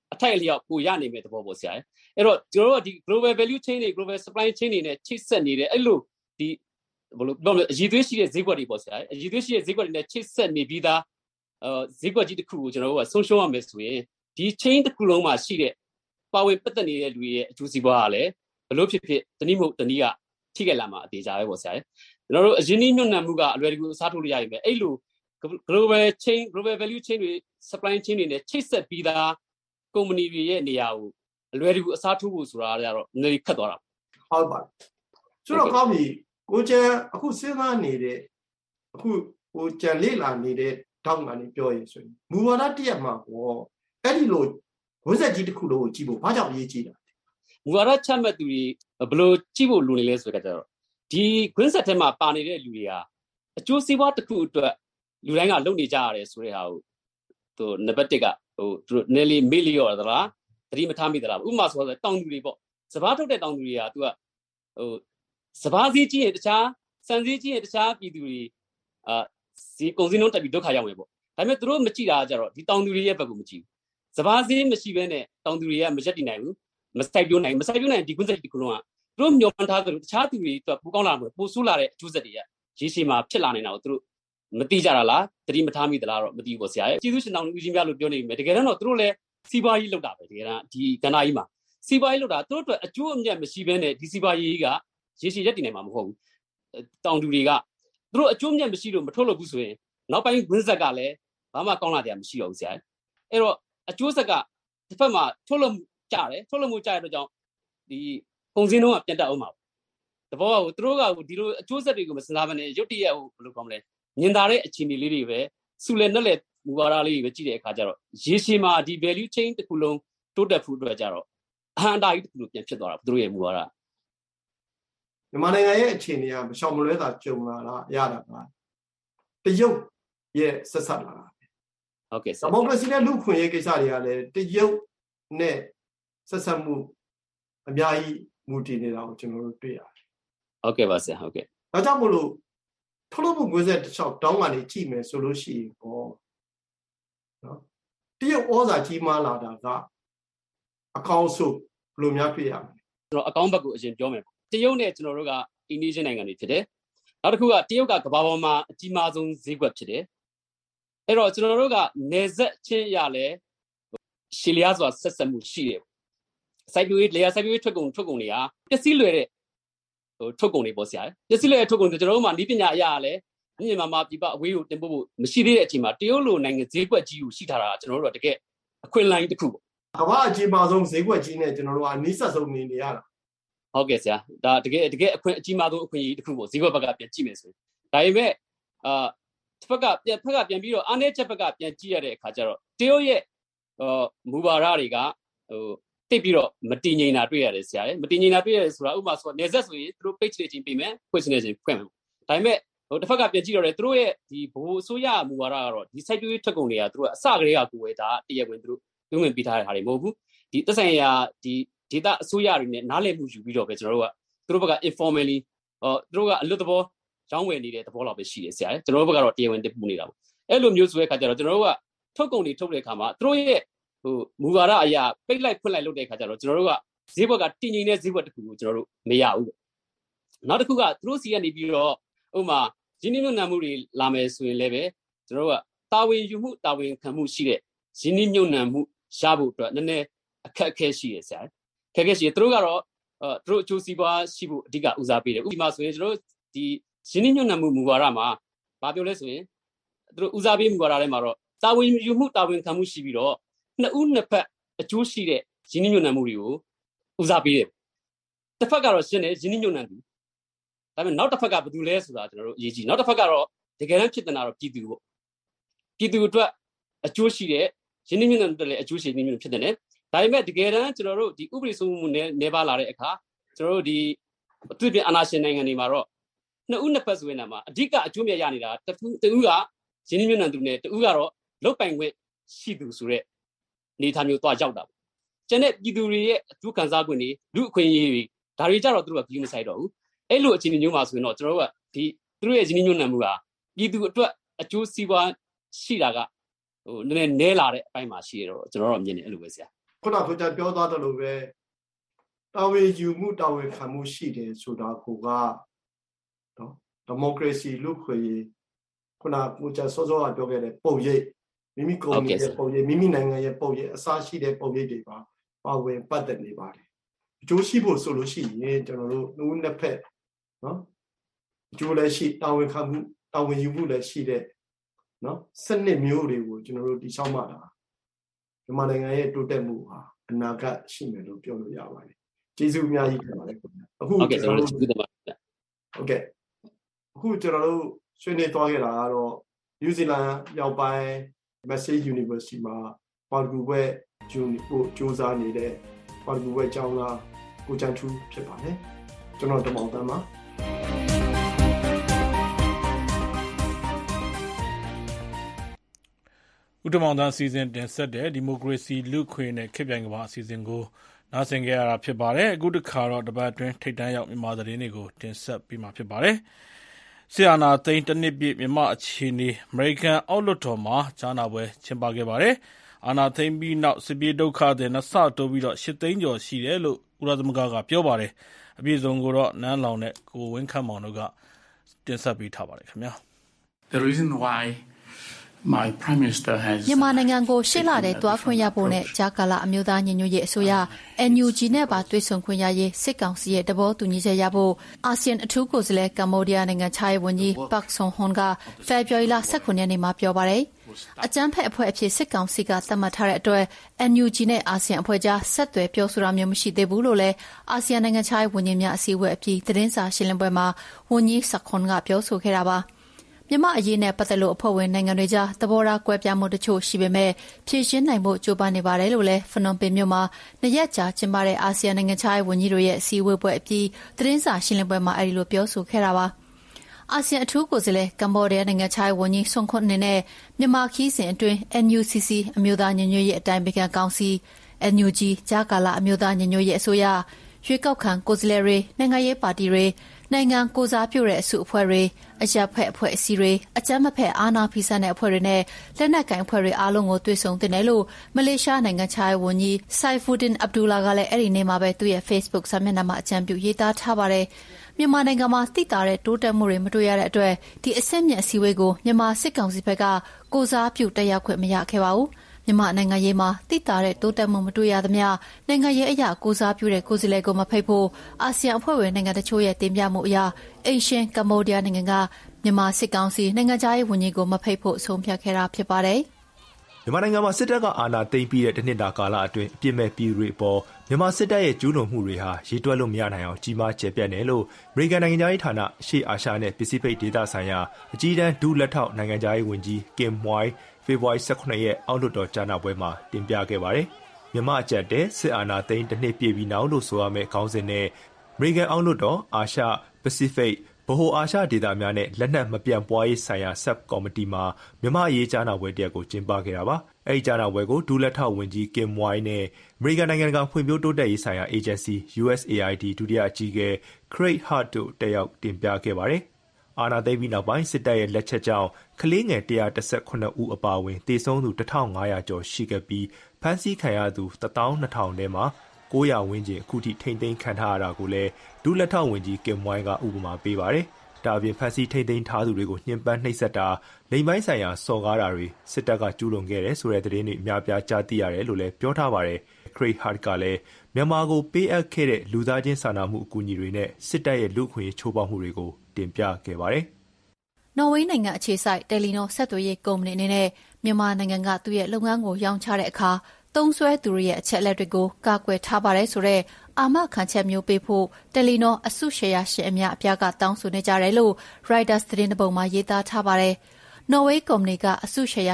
အထိုက်အလျောက်ကိုရနိုင်မဲ့သဘောပေါ့ဆရာအဲ့တော့ကျွန်တော်တို့ဒီ global value chain တွေ global supply chain တွေနဲ့ချိတ်ဆက်နေတဲ့အဲ့လိုဒီဘယ်လိုပြောမလဲအည်သွေးရှိတဲ့ဈေးကွက်တွေပေါ့ဆရာအည်သွေးရှိတဲ့ဈေးကွက်တွေနဲ့ချိတ်ဆက်နေပြီးသားဈေးကွက်ကြီးတစ်ခုကိုကျွန်တော်တို့ကဆုံးရှုံးရမယ်ဆိုရင်ဒီ chain တစ်ခုလုံးမှာရှိတဲ့ပါဝင်ပတ်သက်နေတဲ့လူတွေရဲ့အကျိုးစီးပွားကလည်းဘလို့ဖြစ်ဖြစ်တနည်းမဟုတ်တနည်းကထိခိုက်လာမှာအသေးကြပဲပေါ့ဆရာကျွန်တော်တို့အရင်းနှီးမြှုပ်နှံမှုကအလွယ်တကူအစားထိုးလို့ရပြီပဲအဲ့လို global chain global value chain တွေ supply chain တွေနဲ့ချိတ်ဆက်ပြီးသားကုမ္ပဏီတွေရဲ့နေရာကိုအလွယ်တကူအစားထိုးဖို့ဆိုတာကတော့နည်းနည်းခက်သွားတာဟုတ်ပါကျွန်တော်ကောင်းပြီကိုကျန်အခုစဉ်းစားနေတဲ့အခုဟိုကြံလေ့လာနေတဲ့တောက်ကနေပြောရင်ဆိုရင်မူဝါဒတရက်မှာပေါ့အဲ့ဒီလိုဝန်းဆက်ကြီးတစ်ခုလုံးကိုကြည့်ဖို့ဘာကြောင့်အရေးကြီးတာမူဝါဒချမှတ်သူတွေဘယ်လိုကြည့်ဖို့လိုနေလဲဆိုတော့ဒီဝန်းဆက်ထဲမှာပါနေတဲ့လူတွေဟာအကျိုးစီးပွားတစ်ခုအတွက်လူတိုင်းကလုပ်နေကြရတယ်ဆိုတဲ့ဟာကိုသူနံပါတ်1ကဟိုသူတို့ nearly million သလားသတိမထားမိသလားဥပမာဆိုတော့တောင်သူတွေပေါ့စဘာထုတ်တဲ့တောင်သူတွေကသူကဟိုစဘာစည်းကြီးရင်တခြားစံစည်းကြီးရင်တခြားပြည်သူတွေစီကုန်စည်နှုန်းတက်ပြီးဒုက္ခရောက်မယ်ပေါ့ဒါပေမဲ့သူတို့မကြည့်တာကြတော့ဒီတောင်သူတွေရဲ့ဘက်ကိုမကြည့်ဘူးစဘာစည်းမရှိဘဲနဲ့တောင်သူတွေကမရက်တည်နိုင်ဘူးမစိုက်ပျိုးနိုင်ဒီကွန်းဆက်ဒီကုလုံးကသူတို့မျှော်မှန်းထားသလိုတခြားသူတွေသူကပိုကောင်းလာမှာပိုဆိုးလာတဲ့အကျိုးဆက်တွေကရေရှည်မှာဖြစ်လာနေတာကိုသူတို့မသိကြတာလားသတိမထားမိသလားတော့မသိဘူးပေါ့ဆရာကျေးဇူးရှင်တောင်ဦးကြီးများလို့ပြောနေပြီတကယ်တော့သူတို့လည်းစီးပွားရေးလုပ်တာပဲတကယ်တော့ဒီကဏ္ဍကြီးမှာစီးပွားရေးလုပ်တာသူတို့အတွက်အကျိုးအမြတ်မရှိဘဲနဲ့ဒီစီးပွားရေးကရေရှည်ရက်တည်နိုင်မှာမဟုတ်ဘူးတောင်သူတွေကသူတို့အကျိုးအမြတ်မရှိလို့မထုတ်လို့ဘူးဆိုရင်နောက်ပိုင်းဝင်းဆက်ကလည်းဘာမှကောင်းလာတယ်မရှိတော့ဘူးဆရာအဲ့တော့အကျိုးဆက်ကတစ်ဖက်မှာထုတ်လို့ကြတယ်ထုတ်လို့မှုကြရတဲ့ကြောင့်ဒီပုံစံလုံးကပြန်တက်အောင်ပါတဘောကသူတို့ကဒီလိုအကျိုးဆက်တွေကိုမစင်စားဘဲနဲ့ရုတ်တရက်ဟိုဘယ်လိုကောင်းမလဲမြင်သာတဲ့အခြေအနေလေးတွေပဲစုလဲနှက်လဲမူဝါဒလေးတွေပဲကြည့်တဲ့အခါကျတော့ရေရှည်မှာဒီ value chain တစ်ခုလုံးတိုးတက်ဖို့အတွက်ကြတော့အဟံတာကြီးတစ်ခုလုံးပြန်ဖြစ်သွားတာသူတို့ရဲ့မူဝါဒမြန်မာနိုင်ငံရဲ့အခြေအနေကမရှောင်မလွဲတာကြုံလာတာရတာကတရုတ်ရဲ့ဆက်ဆက်လာတာဟုတ်ကဲ့ဒီမိုကရေစီနဲ့လူခွင့်ရေးကိစ္စတွေကလည်းတရုတ်နဲ့ဆက်ဆက်မှုအများကြီးမူတည်နေတာကိုကျွန်တော်တို့တွေ့ရတယ်ဟုတ်ကဲ့ပါဆရာဟုတ်ကဲ့ဒါကြောင့်မို့လို့ထုတ်လုပ်မှုကွင်းဆက်တစ်လျှောက်တောင်းကနေကြည့်မယ်ဆိုလို့ရှိရင်ပေါ့နော်တရုတ်ဩဇာကြီးမားလာတာကအကောင်းဆုံးဘယ်လိုများတွေ့ရမလဲကျွန်တော်အကောင်းဘက်ကိုအရင်ပြောမယ်ပေါ့တရုတ်နဲ့ကျွန်တော်တို့ကအိန္ဒိယနိုင်ငံတွေဖြစ်တယ်နောက်တစ်ခုကတရုတ်ကကမ္ဘာပေါ်မှာအကြီးမားဆုံးဈေးကွက်ဖြစ်တယ်အဲ့တော့ကျွန်တော်တို့ကနယ်စပ်ချင်းရလဲရှီလျားဆိုတာဆက်ဆက်မှုရှိတယ်စိုက်ပျိုးရေးလေယာစိုက်ပျိုးရေးထွက်ကုန်တွေကပစ္စည်းလွယ်တဲ့ဟိုထုတ်ကုန်တွေပေါ့ဆရာပစ္စည်းလွယ်တဲ့ထုတ်ကုန်တွေကျွန်တော်တို့မှဤပညာအရာလည်းမြန်မာမှာပြပအဝေးကိုတင်ပို့ဖို့မရှိသေးတဲ့အချိန်မှာတရုတ်လိုနိုင်ငံဈေးကွက်ကြီးကိုရှိထားတာကျွန်တော်တို့ကတကယ်အခွင့်အလမ်းတစ်ခုပေါ့ကမ္ဘာအကြီးမားဆုံးဈေးကွက်ကြီးနဲ့ကျွန်တော်တို့ကအနည်းဆက်ဆုံးနေရတာဟုတ်ကဲ့ဆရာဒါတကယ်အခွင့်အကြီးမားဆုံးအခွင့်အရေးတစ်ခုပေါ့ဈေးကွက်ဘက်ကပြန်ကြည့်မယ်ဆိုရင်ဒါပေမဲ့တစ်ဖက်ကပြန်ပြီးတော့အားနည်းချက်ဘက်ကပြန်ကြည့်ရတဲ့အခါကျတော့တရုတ်ရဲ့မူဝါဒတွေကဟိုတိတ်ပြီးတော့မတည်ငြိမ်တာတွေ့ရတယ်ဆရာမတည်ငြိမ်တာတွေ့ရတယ်ဆိုတာဥပမာဆိုတော့နေဆက်ဆိုရင်သူတို့ page တွေချင်းပြင်မယ်ဖွင့်နေချင်းဖွင့်မယ်ဒါပေမဲ့ဟိုတစ်ဖက်ကပြန်ကြည့်တော့တယ်သူတို့ရဲ့ဒီဘိုးအစိုးရမူဝါဒကတော့ဒီ site တွေထွက်ကုန်တွေကသူတို့ကအစကတည်းကကိုယ်ပဲဒါတရားဝင်သူတို့ပြုဝင်ပေးထားတဲ့ဟာတွေမဟုတ်ဘူးဒီသက်ဆိုင်ရာဒီ data အစိုးရတွေနဲ့နားလည်မှုယူပြီးတော့ပဲကျွန်တော်တို့ကသူတို့ဘက်က informally သူတို့ကအလွတ်သဘောရောင်းဝယ်နေတဲ့သဘောလောက်ပဲရှိတယ်ဆရာကျွန်တော်တို့ဘက်ကတော့တရားဝင်တက်ပူနေတာပေါ့အဲ့လိုမျိုးဆိုတဲ့အခါကျတော့ကျွန်တော်တို့ကထုတ်ကုန်တွေထုတ်တဲ့အခါမှာသူတို့ရဲ့ဟိုမူဝါဒအရာပိတ်လိုက်ဖွင့်လိုက်လုပ်တဲ့အခါကျတော့ကျွန်တော်တို့ကဈေးဘက်ကတည်ငြိမ်တဲ့ဈေးဘက်တစ်ခုကိုကျွန်တော်တို့မရဘူးနောက်တစ်ခုကသူတို့စီကနေပြီးတော့ဥပမာရင်းနှီးမြှုပ်နှံမှုတွေလာမယ်ဆိုရင်လည်းပဲကျွန်တော်တို့ကတာဝန်ယူမှုတာဝန်ခံမှုရှိတဲ့ရင်းနှီးမြှုပ်နှံမှုရဖို့အတွက်နည်းနည်းအခက်အခဲရှိရဆရာအခက်အခဲရှိတယ်သူတို့ကတော့သူတို့အကျိုးစီးပွားရှိဖို့အဓိကဦးစားပေးတယ်ဥပမာဆိုရင်ကျွန်တော်တို့ဒီရင်းနှီးမြှုပ်နှံမှုမူဝါဒမှာဘာပြောလဲဆိုရင်သူတို့ဦးစားပေးမူဝါဒထဲမှာတော့တာဝန်ယူမှုတာဝန်ခံမှုရှိပြီးတော့နှစ်ဦးနှစ်ဖက်အကျိုးရှိတဲ့ရင်းနှီးမြှုပ်နှံမှုတွေကိုဦးစားပေးတယ်တစ်ဖက်ကတော့ရှင်းတယ်ရင်းနှီးမြှုပ်နှံသူဒါပေမဲ့နောက်တစ်ဖက်ကဘာလို့လဲဆိုတာကျွန်တော်တို့အရေးကြီးနောက်တစ်ဖက်ကတော့တကယ်တမ်းဖြစ်တဲ့နာတော့ပြည်သူပေါ့ပြည်သူအတွက်အကျိုးရှိတဲ့ရင်းနှီးမြှုပ်နှံတဲ့လည်းအကျိုးရှိရင်းနှီးမြှုပ်နှံဖြစ်တယ်ဒါပေမဲ့တကယ်တမ်းကျွန်တော်တို့ဒီဥပဒေစိုးမိုးမှုနေပါလာတဲ့အခါကျွန်တော်တို့ဒီအထူးဖြင့်အာဏာရှင်နိုင်ငံတွေမှာတော့နှစ်ဦးနှစ်ဖက်ဆိုရင်မှာအဓိကအကျိုးမြတ်ရနေတာတူကရင်းနှီးမြှုပ်နှံသူနဲ့တူကတော့လုတ်ပိုင်ခွင့်ရှိသူဆိုတဲ့နေသားမျိုးသွားရောက်တာပေါ့ကျန်တဲ့ပြည်သူတွေရဲ့အထူးခံစား권တွေလူအခွင့်အရေးတွေဒါတွေကြတော့သူတို့ကကြီးမဆိုင်တော့ဘူးအဲ့လိုအခြေအနေမျိုးမှာဆိုရင်တော့ကျွန်တော်တို့ကဒီသူတို့ရဲ့ရင်းနှီးမြှုပ်နှံမှုကပြည်သူအတွက်အကျိုးစီးပွားရှိတာကဟိုနည်းနည်းနဲလာတဲ့အပိုင်းမှာရှိရတော့ကျွန်တော်တို့မြင်တယ်အဲ့လိုပဲဆရာခုနကပြောသွားတယ်လို့ပဲတာဝန်ယူမှုတာဝန်ခံမှုရှိတယ်ဆိုတာကိုကနော်ဒီမိုကရေစီလူ့ခွေခုနကိုစောစောကပြောခဲ့တဲ့ပုံရိပ်မိမိကုမ္ပဏီရဲ့ပုံရိပ်မိမိနိုင်ငံရဲ့ပုံရိပ်အစားရှိတဲ့ပုံရိပ်တွေပါဝင်ပတ်သက်နေပါတယ်အကျိုးရှိဖို့ဆိုလို့ရှိရင်ကျွန်တော်တို့နှစ်ဦးနှစ်ဖက်နော်အကျိုးလည်းရှိတာဝန်ခံမှုတာဝန်ယူမှုလည်းရှိတဲ့နော်စနစ်မျိုးတွေကိုကျွန်တော်တို့တည်ဆောက်မှတာမြန်မာနိုင်ငံရဲ့တိုးတက်မှုဟာအနာဂတ်ရှိမယ်လို့ပြောလို့ရပါတယ်ကျေးဇူးအများကြီးတင်ပါတယ်ခင်ဗျအခုဟုတ်ကဲ့ကျွန်တော်တို့ကျေးဇူးတင်ပါတယ်ဟုတ်ကဲ့အခုကျွန်တော်တို့ဆွေးနွေးသွားခဲ့တာကတော့နယူးဇီလန်ရောက်ပိုင်း Massey University မှာပါရဂူဘွဲ့ဂျူနီကိုစူးစမ်းနေတဲ့ပါရဂူဘွဲ့ကျောင်းသားကိုချန်ထူးဖြစ်ပါတယ်ကျွန်တော်တမောင်တန်းပါဦးတမောင်တန်းစီစဉ်တင်ဆက်တဲ့ဒီမိုကရေစီလူ့ခွေနဲ့ခေတ်ပြိုင်ကမ္ဘာအစီအစဉ်ကိုနားဆင်ကြရတာဖြစ်ပါတယ်အခုတစ်ခါတော့တပတ်အတွင်းထိပ်တန်းရောက်မြန်မာသတင်းတွေကိုတင်ဆက်ပေးမှာဖြစ်ပါတယ်ဆီယနာသိန်းတစ်နှစ်ပြည့်မြန်မာအခြေအနေအမေရိကန်အောက်လွှတ်တော်မှာကြားနာပွဲကျင်းပခဲ့ပါတယ်အာနာသိန်းပြီးနောက်စစ်ပြေးဒုက္ခသည်နှစ်ဆတိုးပြီးတော့8သိန်းကျော်ရှိတယ်လို့ဥရောသမဂ္ဂကပြောပါတယ်အပြည့်စုံကိုတော့နန်းလောင်နဲ့ကိုဝင်းခန့်မောင်တို့ကတင်ဆက်ပေးထားပါတယ်ခင်ဗျာ The reason why my prime minister has မြန်မာနိုင်ငံကိုရှေ့လာတဲ့တွားခွင့်ရဖို့နဲ့ဂျာကာလာအမျိုးသားညီညွတ်ရေးအစိုးရ NUG နဲ့ပါတွေ့ဆုံခွင့်ရရေးစစ်ကောင်စီရဲ့တဘောတူညီချက်ရဖို့အာဆီယံအထူးကိုယ်စားလှယ်ကမ္ဘောဒီးယားနိုင်ငံခြားရေးဝန်ကြီးပတ်ဆွန်ဟွန်ကဖေဖော်ဝါရီလ19ရက်နေ့မှာပြောပါတယ်အကြမ်းဖက်အဖွဲ့အဖြစ်စစ်ကောင်စီကသတ်မှတ်ထားတဲ့အတွက် NUG နဲ့အာဆီယံအဖွဲ့ကြားဆက်သွယ်ပြောဆိုတာမျိုးမရှိသေးဘူးလို့လည်းအာဆီယံနိုင်ငံခြားရေးဝန်ကြီးများအစည်းအဝေးအပြီးသတင်းစာရှင်းလင်းပွဲမှာဝန်ကြီးစခွန်ကပြောဆိုခဲ့တာပါမြန်မာအရေးနဲ့ပတ်သက်လို့အဖွဲ့ဝင်နိုင်ငံတွေကြားသဘောထားကွဲပြားမှုတချို့ရှိပေမဲ့ဖြေရှင်းနိုင်ဖို့ကြိုးပမ်းနေပါတယ်လို့လည်းဖနွန်ပင်မြို့မှာနှစ်ရက်ကြာကျင်းပတဲ့အာဆီယံနိုင်ငံခြားရေးဝန်ကြီးတို့ရဲ့အစည်းအဝေးပွဲအပြီးသတင်းစာရှင်းလင်းပွဲမှာအဲဒီလိုပြောဆိုခဲ့တာပါအာဆီယံအထူးကိုယ်စားလှယ်ကမ္ဘောဒီးယားနိုင်ငံခြားရေးဝန်ကြီးဆွန်ခွန်းနေနဲ့မြန်မာခီးစဉ်အတွင်း NUCC အမျိုးသားညီညွတ်ရေးအတိုင်းပင်ခံကောင်စီ NUG ဂျာကာလာအမျိုးသားညီညွတ်ရေးအစိုးရရွေးကောက်ခံကိုယ်စားလှယ်တွေနိုင်ငံရေးပါတီတွေနိုင်ငံကိုစားပြုတဲ့အစုအဖွဲ့တွေအရပ်ဖက်အဖွဲ့အစည်းတွေအကြမ်းမဖက်အာဏာဖီဆန်တဲ့အဖွဲ့တွေနဲ့လက်နက်ကိုင်အဖွဲ့တွေအားလုံးကိုတွေ့ဆုံတင်တယ်လို့မလေးရှားနိုင်ငံခြားရေးဝန်ကြီးဆိုင်ဖူဒင်အဗ်ဒူလာကလည်းအဲ့ဒီနေ့မှာပဲသူ့ရဲ့ Facebook စာမျက်နှာမှာအကြံပြုရေးသားထားပါတယ်မြန်မာနိုင်ငံမှာတိတာတဲ့တိုးတက်မှုတွေမတွေ့ရတဲ့အတွက်ဒီအဆင့်မြင့်အစည်းအဝေးကိုမြန်မာစစ်ကောင်စီဘက်ကကိုစားပြုတက်ရောက်ခွင့်မရခဲ့ပါဘူးမြန်မာနိုင်ငံရေးမှာတိတာတဲ့တိုးတက်မှုမတွေ့ရသမျှနိုင်ငံရေးအရာကိုစားပြုတဲ့ကိုယ်စားလှယ်ကိုမဖိတ်ဖို့အာဆီယံအဖွဲ့ဝင်နိုင်ငံတချို့ရဲ့တင်ပြမှုအရအိမ်ရှင်ကမ္ဘောဒီးယားနိုင်ငံကမြန်မာစစ်ကောင်စီနိုင်ငံခြားရေးဝန်ကြီးကိုမဖိတ်ဖို့ဆုံးဖြတ်ခဲ့တာဖြစ်ပါတယ်မြန်မာနိုင်ငံမှာစစ်တပ်ကအာဏာသိမ်းပြီးတဲ့တစ်နှစ်တာကာလအတွင်းအပြစ်မဲ့ပြည်သူတွေအပေါ်မြန်မာစစ်တပ်ရဲ့ကျူးလွန်မှုတွေဟာရေတွက်လို့မရနိုင်အောင်ကြီးမားကျယ်ပြန့်တယ်လို့အမေရိကန်နိုင်ငံသားရေးဌာနရှေ့အာရှနဲ့ပစိဖိတ်ဒေသဆိုင်ရာအကြီးတန်းဒုလက်ထောက်နိုင်ငံသားရေးဝန်ကြီးကင်မွိုင်းဖေဖော်ဝါရီ18ရက်အောက်လွှတ်တော်ကြားနာပွဲမှာတင်ပြခဲ့ပါတယ်။မြန်မာအကြက်တဲ့စစ်အာဏာသိမ်းတစ်နှစ်ပြည့်ပြီးနောက်လို့ဆိုရမယ့်ခေါင်းစဉ်နဲ့အမေရိကန်အောက်လွှတ်တော်အာရှပစိဖိတ်ဗဟိုအာရှဒေသများနဲ့လက်နက်မပြန့်ပွားရေးဆိုင်ရာဆပ်ကော်မတီမှာမြန်မာအရေးကြားနာပွဲတရက်ကိုကျင်းပခဲ့တာပါ။အဲဒီကြားနာပွဲကိုဒုလက်ထောက်ဝန်ကြီးကင်မွိုင်းနဲ့အမေရိကန်နိုင်ငံကဖွံ့ဖြိုးတိုးတက်ရေးဆိုင်ရာအေဂျင်စီ USAID ဒုတိယအကြီးအကဲ Craig Hart တို့တက်ရောက်တင်ပြခဲ့ပါတယ်။အာဏာသိမ်းပြီးနောက်ပိုင်းစစ်တပ်ရဲ့လက်ချက်ကြောင့်ကလေးငယ်118ဦးအပါအဝင်သေဆုံးသူ1500ကျော်ရှိခဲ့ပြီးဖမ်းဆီးခံရသူ12000ထဲမှာ900ဝန်းကျင်အခုထိထိမ့်သိမ်းခံထားရတာကိုလည်းဒုလက်ထောက်ဝန်ကြီးကင်မွိုင်းကဥပမာပေးပါတယ်။ဒါအပြင်ဖမ်းဆီးထိမ့်သိမ်းထားသူတွေကိုညှဉ်းပန်းနှိပ်စက်တာလိမ်ပိုင်းဆိုင်ရာစော်ကားတာတွေစစ်တပ်ကကျူးလွန်ခဲ့တယ်ဆိုတဲ့သတင်းတွေအများပြားကြားသိရတယ်လို့လည်းပြောထားပါတယ်။ Craig Hart ကလည်းမြန်မာကိုပေးအပ်ခဲ့တဲ့လူသားချင်းစာနာမှုအကူအညီတွေနဲ့စစ်တပ်ရဲ့လူ့အခွင့်အရေးချိုးဖောက်မှုတွေကိုတင်ပြခဲ့ပါတယ်။နော်ဝေးနိုင်ငံအခြေစိုက်တယ်လီနောဆက်သွယ်ရေးကုမ္ပဏီအနေနဲ့မြန်မာနိုင်ငံကသူ့ရဲ့လုပ်ငန်းကိုရောင်းချတဲ့အခါသုံးစွဲသူတွေရဲ့အချက်အလက်တွေကိုကာကွယ်ထားပါတယ်ဆိုတဲ့အာမခံချက်မျိုးပေးဖို့တယ်လီနောအစုရှယ်ယာရှင်အများအပြားကတောင်းဆိုနေကြတယ်လို့ Reuters သတင်းတစ်ပုဒ်မှာရေးသားထားပါတယ်။နော်ဝေးကုမ္ပဏီကအစုရှယ်ယာ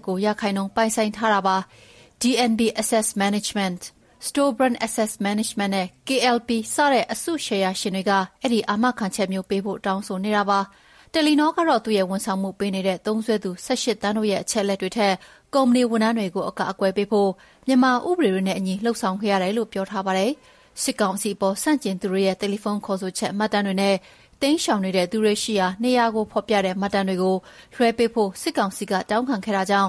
59%ပိုင်ဆိုင်ထားတာပါ။ DNB Asset Management, Storebrand Asset Management နဲ့ KLP စတဲ့အစုရှယ်ယာရှင်တွေကအဲ့ဒီအာမခံချက်မျိုးပေးဖို့တောင်းဆိုနေတာပါ။တယ်လီနောကတော့သူ့ရဲ့ဝန်ဆောင်မှုပေးနေတဲ့သုံးစွဲသူ18တန်းတို့ရဲ့အချက်လက်တွေထက်ကုမ္ပဏီဝန်ထမ်းတွေကိုအကာအကွယ်ပေးဖို့မြန်မာဥပဒေတွေနဲ့အညီလှုပ်ဆောင်ခဲ့ရတယ်လို့ပြောထားပါတယ်။စစ်ကောင်စီပေါ်ဆန့်ကျင်သူတွေရဲ့တယ်လီဖုန်းခေါ်ဆိုချက်မှတ်တမ်းတွေနဲ့တင်းရှောင်နေတဲ့သူတွေရှိရာနေရာကိုဖော်ပြတဲ့မှတ်တမ်းတွေကိုလွှဲပေးဖို့စစ်ကောင်စီကတောင်းခံခဲ့တာကြောင့်တ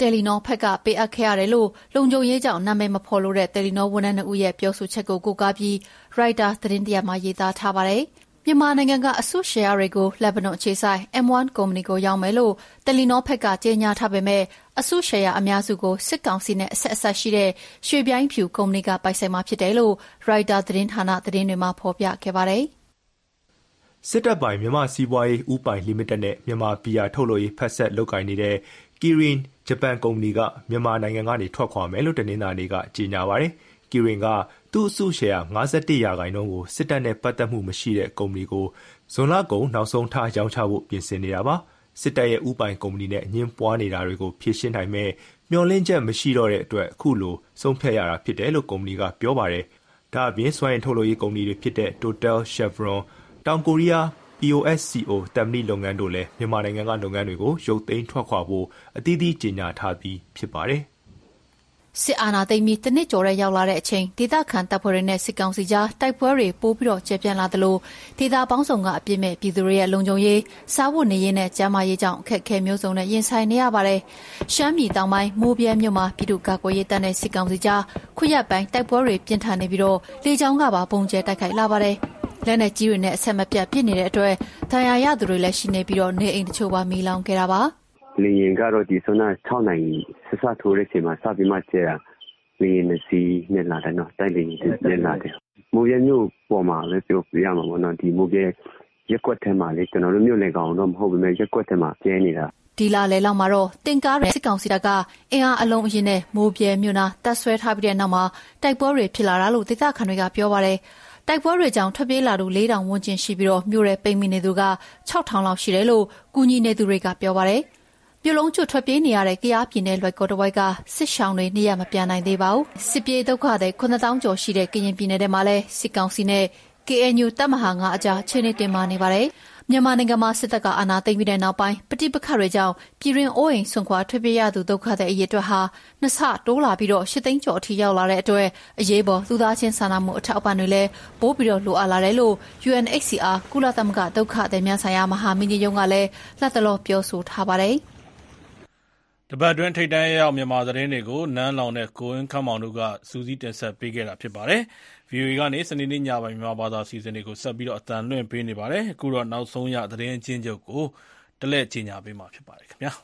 တယ်လီနောဖက်ကပေးအပ်ခဲ့ရတယ်လို့လုံခြုံရေးကြောင့်နာမည်မဖော်လို့တဲ့တယ်လီနောဝန်ထမ်း2ဦးရဲ့ပြောဆိုချက်ကိုကိုးကားပြီးရိုက်တာသတင်းတရပ်မှာရေးသားထားပါတယ်။မြန်မာနိုင်ငံကအစုရှယ်ယာတွေကိုလက်ဘနွန်အခြေစိုက် M1 ကုမ္ပဏီကိုရောင်းမယ်လို့တယ်လီနောဖက်ကကြေညာထားပေမဲ့အစုရှယ်ယာအများစုကိုစစ်ကောင်စီနဲ့အဆက်အစပ်ရှိတဲ့ရွှေပြိုင်းဖြူကုမ္ပဏီကပိုင်ဆိုင်မှာဖြစ်တယ်လို့ရိုက်တာသတင်းဌာနသတင်းတွေမှာဖော်ပြခဲ့ပါတယ်။စစ်တပ်ပိုင်မြန်မာစီးပွားရေးဥပိုင်လီမိတက်နဲ့မြန်မာဘီယာထုတ်လုပ်ရေးဖက်ဆက်လုပ်ကိုင်နေတဲ့ကီရင်ဂျပန်ကုမ္ပဏီကမြန်မာနိုင်ငံကနေထွက်ခွာမယ်လို့တနင်္လာနေ့ကကြေညာပါတယ်။ကီရင်ကသူ့အစုရှယ်ယာ51%ကိုစစ်တပ်နဲ့ပတ်သက်မှုမရှိတဲ့ကုမ္ပဏီကိုဇွန်လကုန်နောက်ဆုံးထားရောင်းချဖို့ပြင်ဆင်နေတာပါ။စစ်တပ်ရဲ့ဥပိုင်ကုမ္ပဏီနဲ့အငင်းပွားနေတာတွေကိုဖြေရှင်းနိုင်မဲ့မျှော်လင့်ချက်မရှိတော့တဲ့အတွက်အခုလိုဆုံးဖြတ်ရတာဖြစ်တယ်လို့ကုမ္ပဏီကပြောပါတယ်။ဒါအပြင်စွမ်းအင်ထုတ်လုပ်ရေးကုမ္ပဏီတွေဖြစ်တဲ့ Total, Chevron, တောင်ကိုရီးယားPOSCO တမ်မဏိလုပ်ငန်းတို့လည်းမြန်မာနိုင်ငံကလုပ်ငန်းတွေကိုရုပ်သိမ်းထွက်ခွာဖို့အသီးသီးကြေညာထားပြီးဖြစ်ပါတယ်။စစ်အာဏာသိမ်းပြီးတနစ်ကျော်တဲ့ရောက်လာတဲ့အချိန်ဒေသခံတပ်ဖွဲ့တွေနဲ့စစ်ကောင်စီကြားတိုက်ပွဲတွေပိုးပြီးတော့ကျပြန့်လာသလိုဒေသပေါင်းစုံကအပြစ်မဲ့ပြည်သူတွေရဲ့လုံခြုံရေးစားဝတ်နေရေးနဲ့ကျန်းမာရေးကြောင့်အခက်အခဲမျိုးစုံနဲ့ရင်ဆိုင်နေရပါတယ်။ရှမ်းပြည်တောင်ပိုင်းမိုးပြဲမြို့မှာပြည်သူ့ကာကွယ်ရေးတပ်နဲ့စစ်ကောင်စီကြားခုရက်ပိုင်းတိုက်ပွဲတွေပြင်းထန်နေပြီးတော့လေကြောင်းကပါပုံကျဲတိုက်ခိုက်လာပါတယ်။လက်နက်ကြီးတွေနဲ့အဆက်မပြတ်ပစ်နေတဲ့အတွက်ဒဏ်ရာရသူတွေလည်းရှိနေပြီးတော့နေအိမ်တချို့ပါမီးလောင်ခဲ့တာပါ။လေရင်ကတော့ဒီဆိုနာ6နိုင်ဆက်စထိုးတဲ့အချိန်မှာစပြီးမှကျဲတာလေရင်စီနဲ့လာတယ်နော်တိုက်လေရင်လာတယ်။မိုးရမျိုးပေါ်မှာလည်းပြောပြရမှာပေါ့နော်ဒီမိုးရရက်ကွက်ထဲမှာလေကျွန်တော်တို့မြို့လေကောင်တော့မဟုတ်ပေမဲ့ရက်ကွက်ထဲမှာကျဲနေတာဒီလာလေလောက်မှာတော့တင်ကားရဲ့စစ်ကောင်စီတပ်ကအင်အားအလုံးအရင်နဲ့မိုးပြဲမြို့နာတပ်ဆွဲထားပြီးတဲ့နောက်မှာတိုက်ပွဲတွေဖြစ်လာတာလို့ဒေသခံတွေကပြောပါတယ်။တိုက်ပွဲတွေကြောင့်ထွက်ပြေးလာသူ4000ဝန်းကျင်ရှိပြီးတော့မြို့ရဲပိတ်မိနေသူက6000လောက်ရှိတယ်လို့ကူညီနေသူတွေကပြောပါတယ်။မြို့လုံးကျွတ်ထွက်ပြေးနေရတဲ့ကယားပြည်နယ်လွိုက်ကော်တဝိုက်ကစစ်ရှောင်းတွေနေရမပြန်နိုင်သေးပါဘူး။စစ်ပြေးဒုက္ခသည်9000ကျော်ရှိတဲ့ကရင်ပြည်နယ်ထဲမှာလည်းစစ်ကောင်စီနဲ့ KNU တပ်မဟာ9အကြားချင်းနေတင်မာနေပါတယ်။မြန်မာနိုင်ငံမှာစစ်တပ်ကအာဏာသိမ်းပြီးတဲ့နောက်ပိုင်းပဋိပက္ခတွေကြောင့်ပြည်တွင်းအိုးအိမ်ဆွန့်ခွာထွက်ပြေးရသူဒုက္ခသည်အရေအတွက်ဟာနှစ်ဆတိုးလာပြီးတော့8သိန်းကျော်အထိရောက်လာတဲ့အတွက်အရေးပေါ်လူသားချင်းစာနာမှုအထောက်အပံ့တွေလည်းပိုးပြီးတော့လိုအပ်လာတယ်လို့ UNHCR ကုလသမဂ္ဂဒုက္ခသည်များဆိုင်ရာမဟာမင်းကြီးရုံးကလည်းလက်တလောပြောဆိုထားပါတယ်။တပတ်တွင်းထိပ်တန်းရောက်မြန်မာသတင်းတွေကိုနန်းလောင်နဲ့ကိုဝင်းခမ်းမောင်တို့ကစူးစီးတင်ဆက်ပေးခဲ့တာဖြစ်ပါတယ်။ VOA ကနေစနေနေ့ညပိုင်းမြန်မာဘာသာအစီအစဉ်တွေကိုဆက်ပြီးတော့အသံလွှင့်ပေးနေပါတယ်။အခုတော့နောက်ဆုံးရသတင်းအချင်းချုပ်ကိုတလဲကြေညာပေးမှာဖြစ်ပါတယ်ခင်ဗျာ။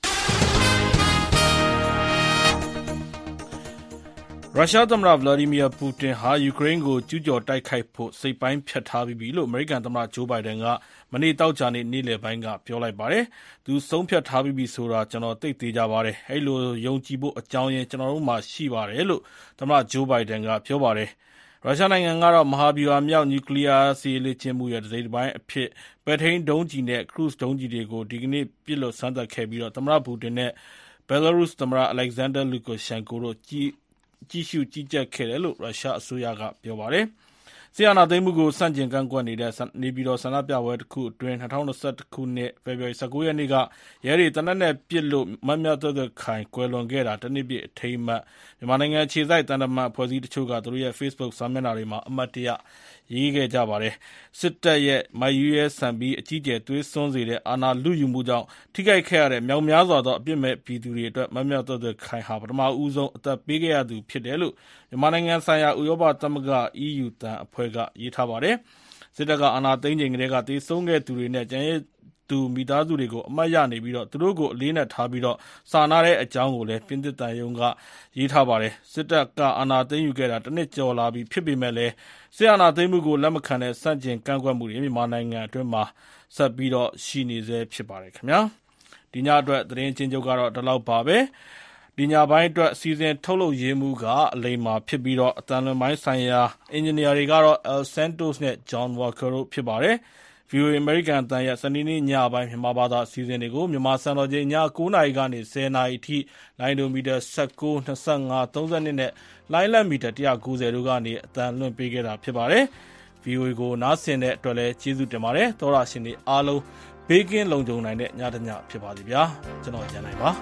ရုရှားသမ္မတဗလာဒီမီယာပူတင်ဟာယူကရိန်းကိုကျူးကျော်တိုက်ခိုက်ဖို့စိတ်ပိုင်းဖြတ်ထားပြီးပြီလို့အမေရိကန်သမ္မတဂျိုးဘိုင်ဒန်ကမနေ့သောကြာနေ့နေ့လယ်ပိုင်းကပြောလိုက်ပါတယ်။သူဆုံးဖြတ်ထားပြီးပြီဆိုတာကျွန်တော်သိသေးကြပါတယ်။အဲ့လိုယုံကြည်ဖို့အကြောင်းရင်းကျွန်တော်တို့မှာရှိပါတယ်လို့သမ္မတဂျိုးဘိုင်ဒန်ကပြောပါတယ်။ရုရှားနိုင်ငံကတော့မဟာဗျူဟာမြောက်နျူကလ িয়ার စစ်ရေးလေ့ကျင့်မှုရဲ့တစ်စိတ်တစ်ပိုင်းအဖြစ်ပဲထိန်းဒုံးကျည်နဲ့ခရုဇ်ဒုံးကျည်တွေကိုဒီကနေ့ပစ်လွှတ်စမ်းသပ်ခဲ့ပြီးတော့သမ္မတပူတင်နဲ့ဘယ်လာရုစ်သမ္မတ Alexander Lukashenko တို့ကြည့်ကြက်ခဲ့တယ်လို့ရုရှားအစိုးရကပြောပါတယ်။ဆီယနာသိမ်းမှုကိုစန့်ကျင်ကန့်ကွက်နေတဲ့နေပြည်တော်ဆန္ဒပြပွဲတစ်ခုအတွင်း2021ခုနှစ်ဖေဖော်ဝါရီ19ရက်နေ့ကရဲတွေတနက်နဲ့ပစ်လို့မတ်မြတ်သက်ခိုင်ကွယ်လွန်ခဲ့တာတနည်းပြအထိမ်းအမှတ်မြန်မာနိုင်ငံခြေစိုက်တန်တမန်အဖွဲ့အစည်းတချို့ကသူတို့ရဲ့ Facebook စာမျက်နှာတွေမှာအမှတ်တရရေးခဲ့ကြပါတယ်။စစ်တပ်ရဲ့မိုက်ယူရဲဆန်ပြီးအကြီးကျယ်သွေးစွန်းစေတဲ့အာဏာလုယူမှုကြောင့်ထိခိုက်ခဲ့ရတဲ့မြောက်များစွာသောအပြစ်မဲ့ပြည်သူတွေအတွက်မတ်မြတ်သက်ခိုင်ဟာပထမဦးဆုံးအသက်ပေးခဲ့ရသူဖြစ်တယ်လို့မြန်မာနိုင်ငံဆိုင်ရာဥရောပသမဂ္ဂ EU တန်အဖွဲ့ကရေးထားပါတယ်။စစ်တပ်ကအာဏာသိမ်းချိန်ကတည်းကသေဆုံးခဲ့သူတွေနဲ့ကျန်ရစ်သူမိသားစုတွေကိုအမှတ်ရနေပြီးတော့သူတို့ကိုအလေးနဲ့ထားပြီးတော့စာနာတဲ့အကြောင်းကိုလည်းပြင်သစ်တန်ယုံကရေးထားပါတယ်။စစ်တပ်ကအာဏာသိမ်းယူခဲ့တာတစ်နှစ်ကျော်လာပြီဖြစ်ပေမဲ့လည်းစစ်အာဏာသိမ်းမှုကိုလက်မခံတဲ့စန့်ကျင်ကန့်ကွက်မှုတွေမြန်မာနိုင်ငံအတွင်းမှာဆက်ပြီးတော့ရှိနေဆဲဖြစ်ပါတယ်ခင်ဗျာ။ဒီညအတွက်သတင်းချင်းချုပ်ကတော့ဒီလောက်ပါပဲ။ဒီညပိုင်းအတွက်စီစဉ်ထုတ်လုပ်ရေးမှုကအလိမ္မာဖြစ်ပြီးတော့အတန်လွန်ပိုင်းဆိုင်ရာအင်ဂျင်နီယာတွေကတော့ El Santos နဲ့ John Walker တို့ဖြစ်ပါတယ်။ VOA အမေရိကန်အသံရဲ့စနေနေ့ညပိုင်းမြန်မာဘာသာအစီအစဉ်တွေကိုမြန်မာစံတော်ချိန်ည9:00နာရီကနေ10:00နာရီအထိလိုင်းဒိုမီတာ19, 25, 32နဲ့လိုင်းလက်မီတာ190တို့ကနေအသံလွှင့်ပေးခဲ့တာဖြစ်ပါတယ်။ VOA ကိုနားဆင်တဲ့အတွက်လည်းကျေးဇူးတင်ပါတယ်။သောရရှင်တွေအားလုံးဘေးကင်းလုံခြုံနိုင်တဲ့ညတစ်ညဖြစ်ပါစေဗျာ။ကျွန်တော်ရန်နိုင်ပါ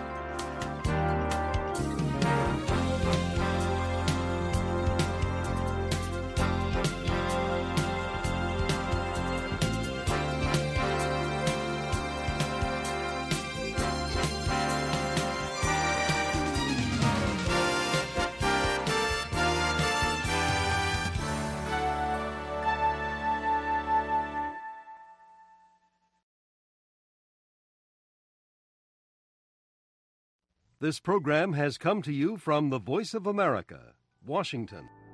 This program has come to you from the Voice of America, Washington.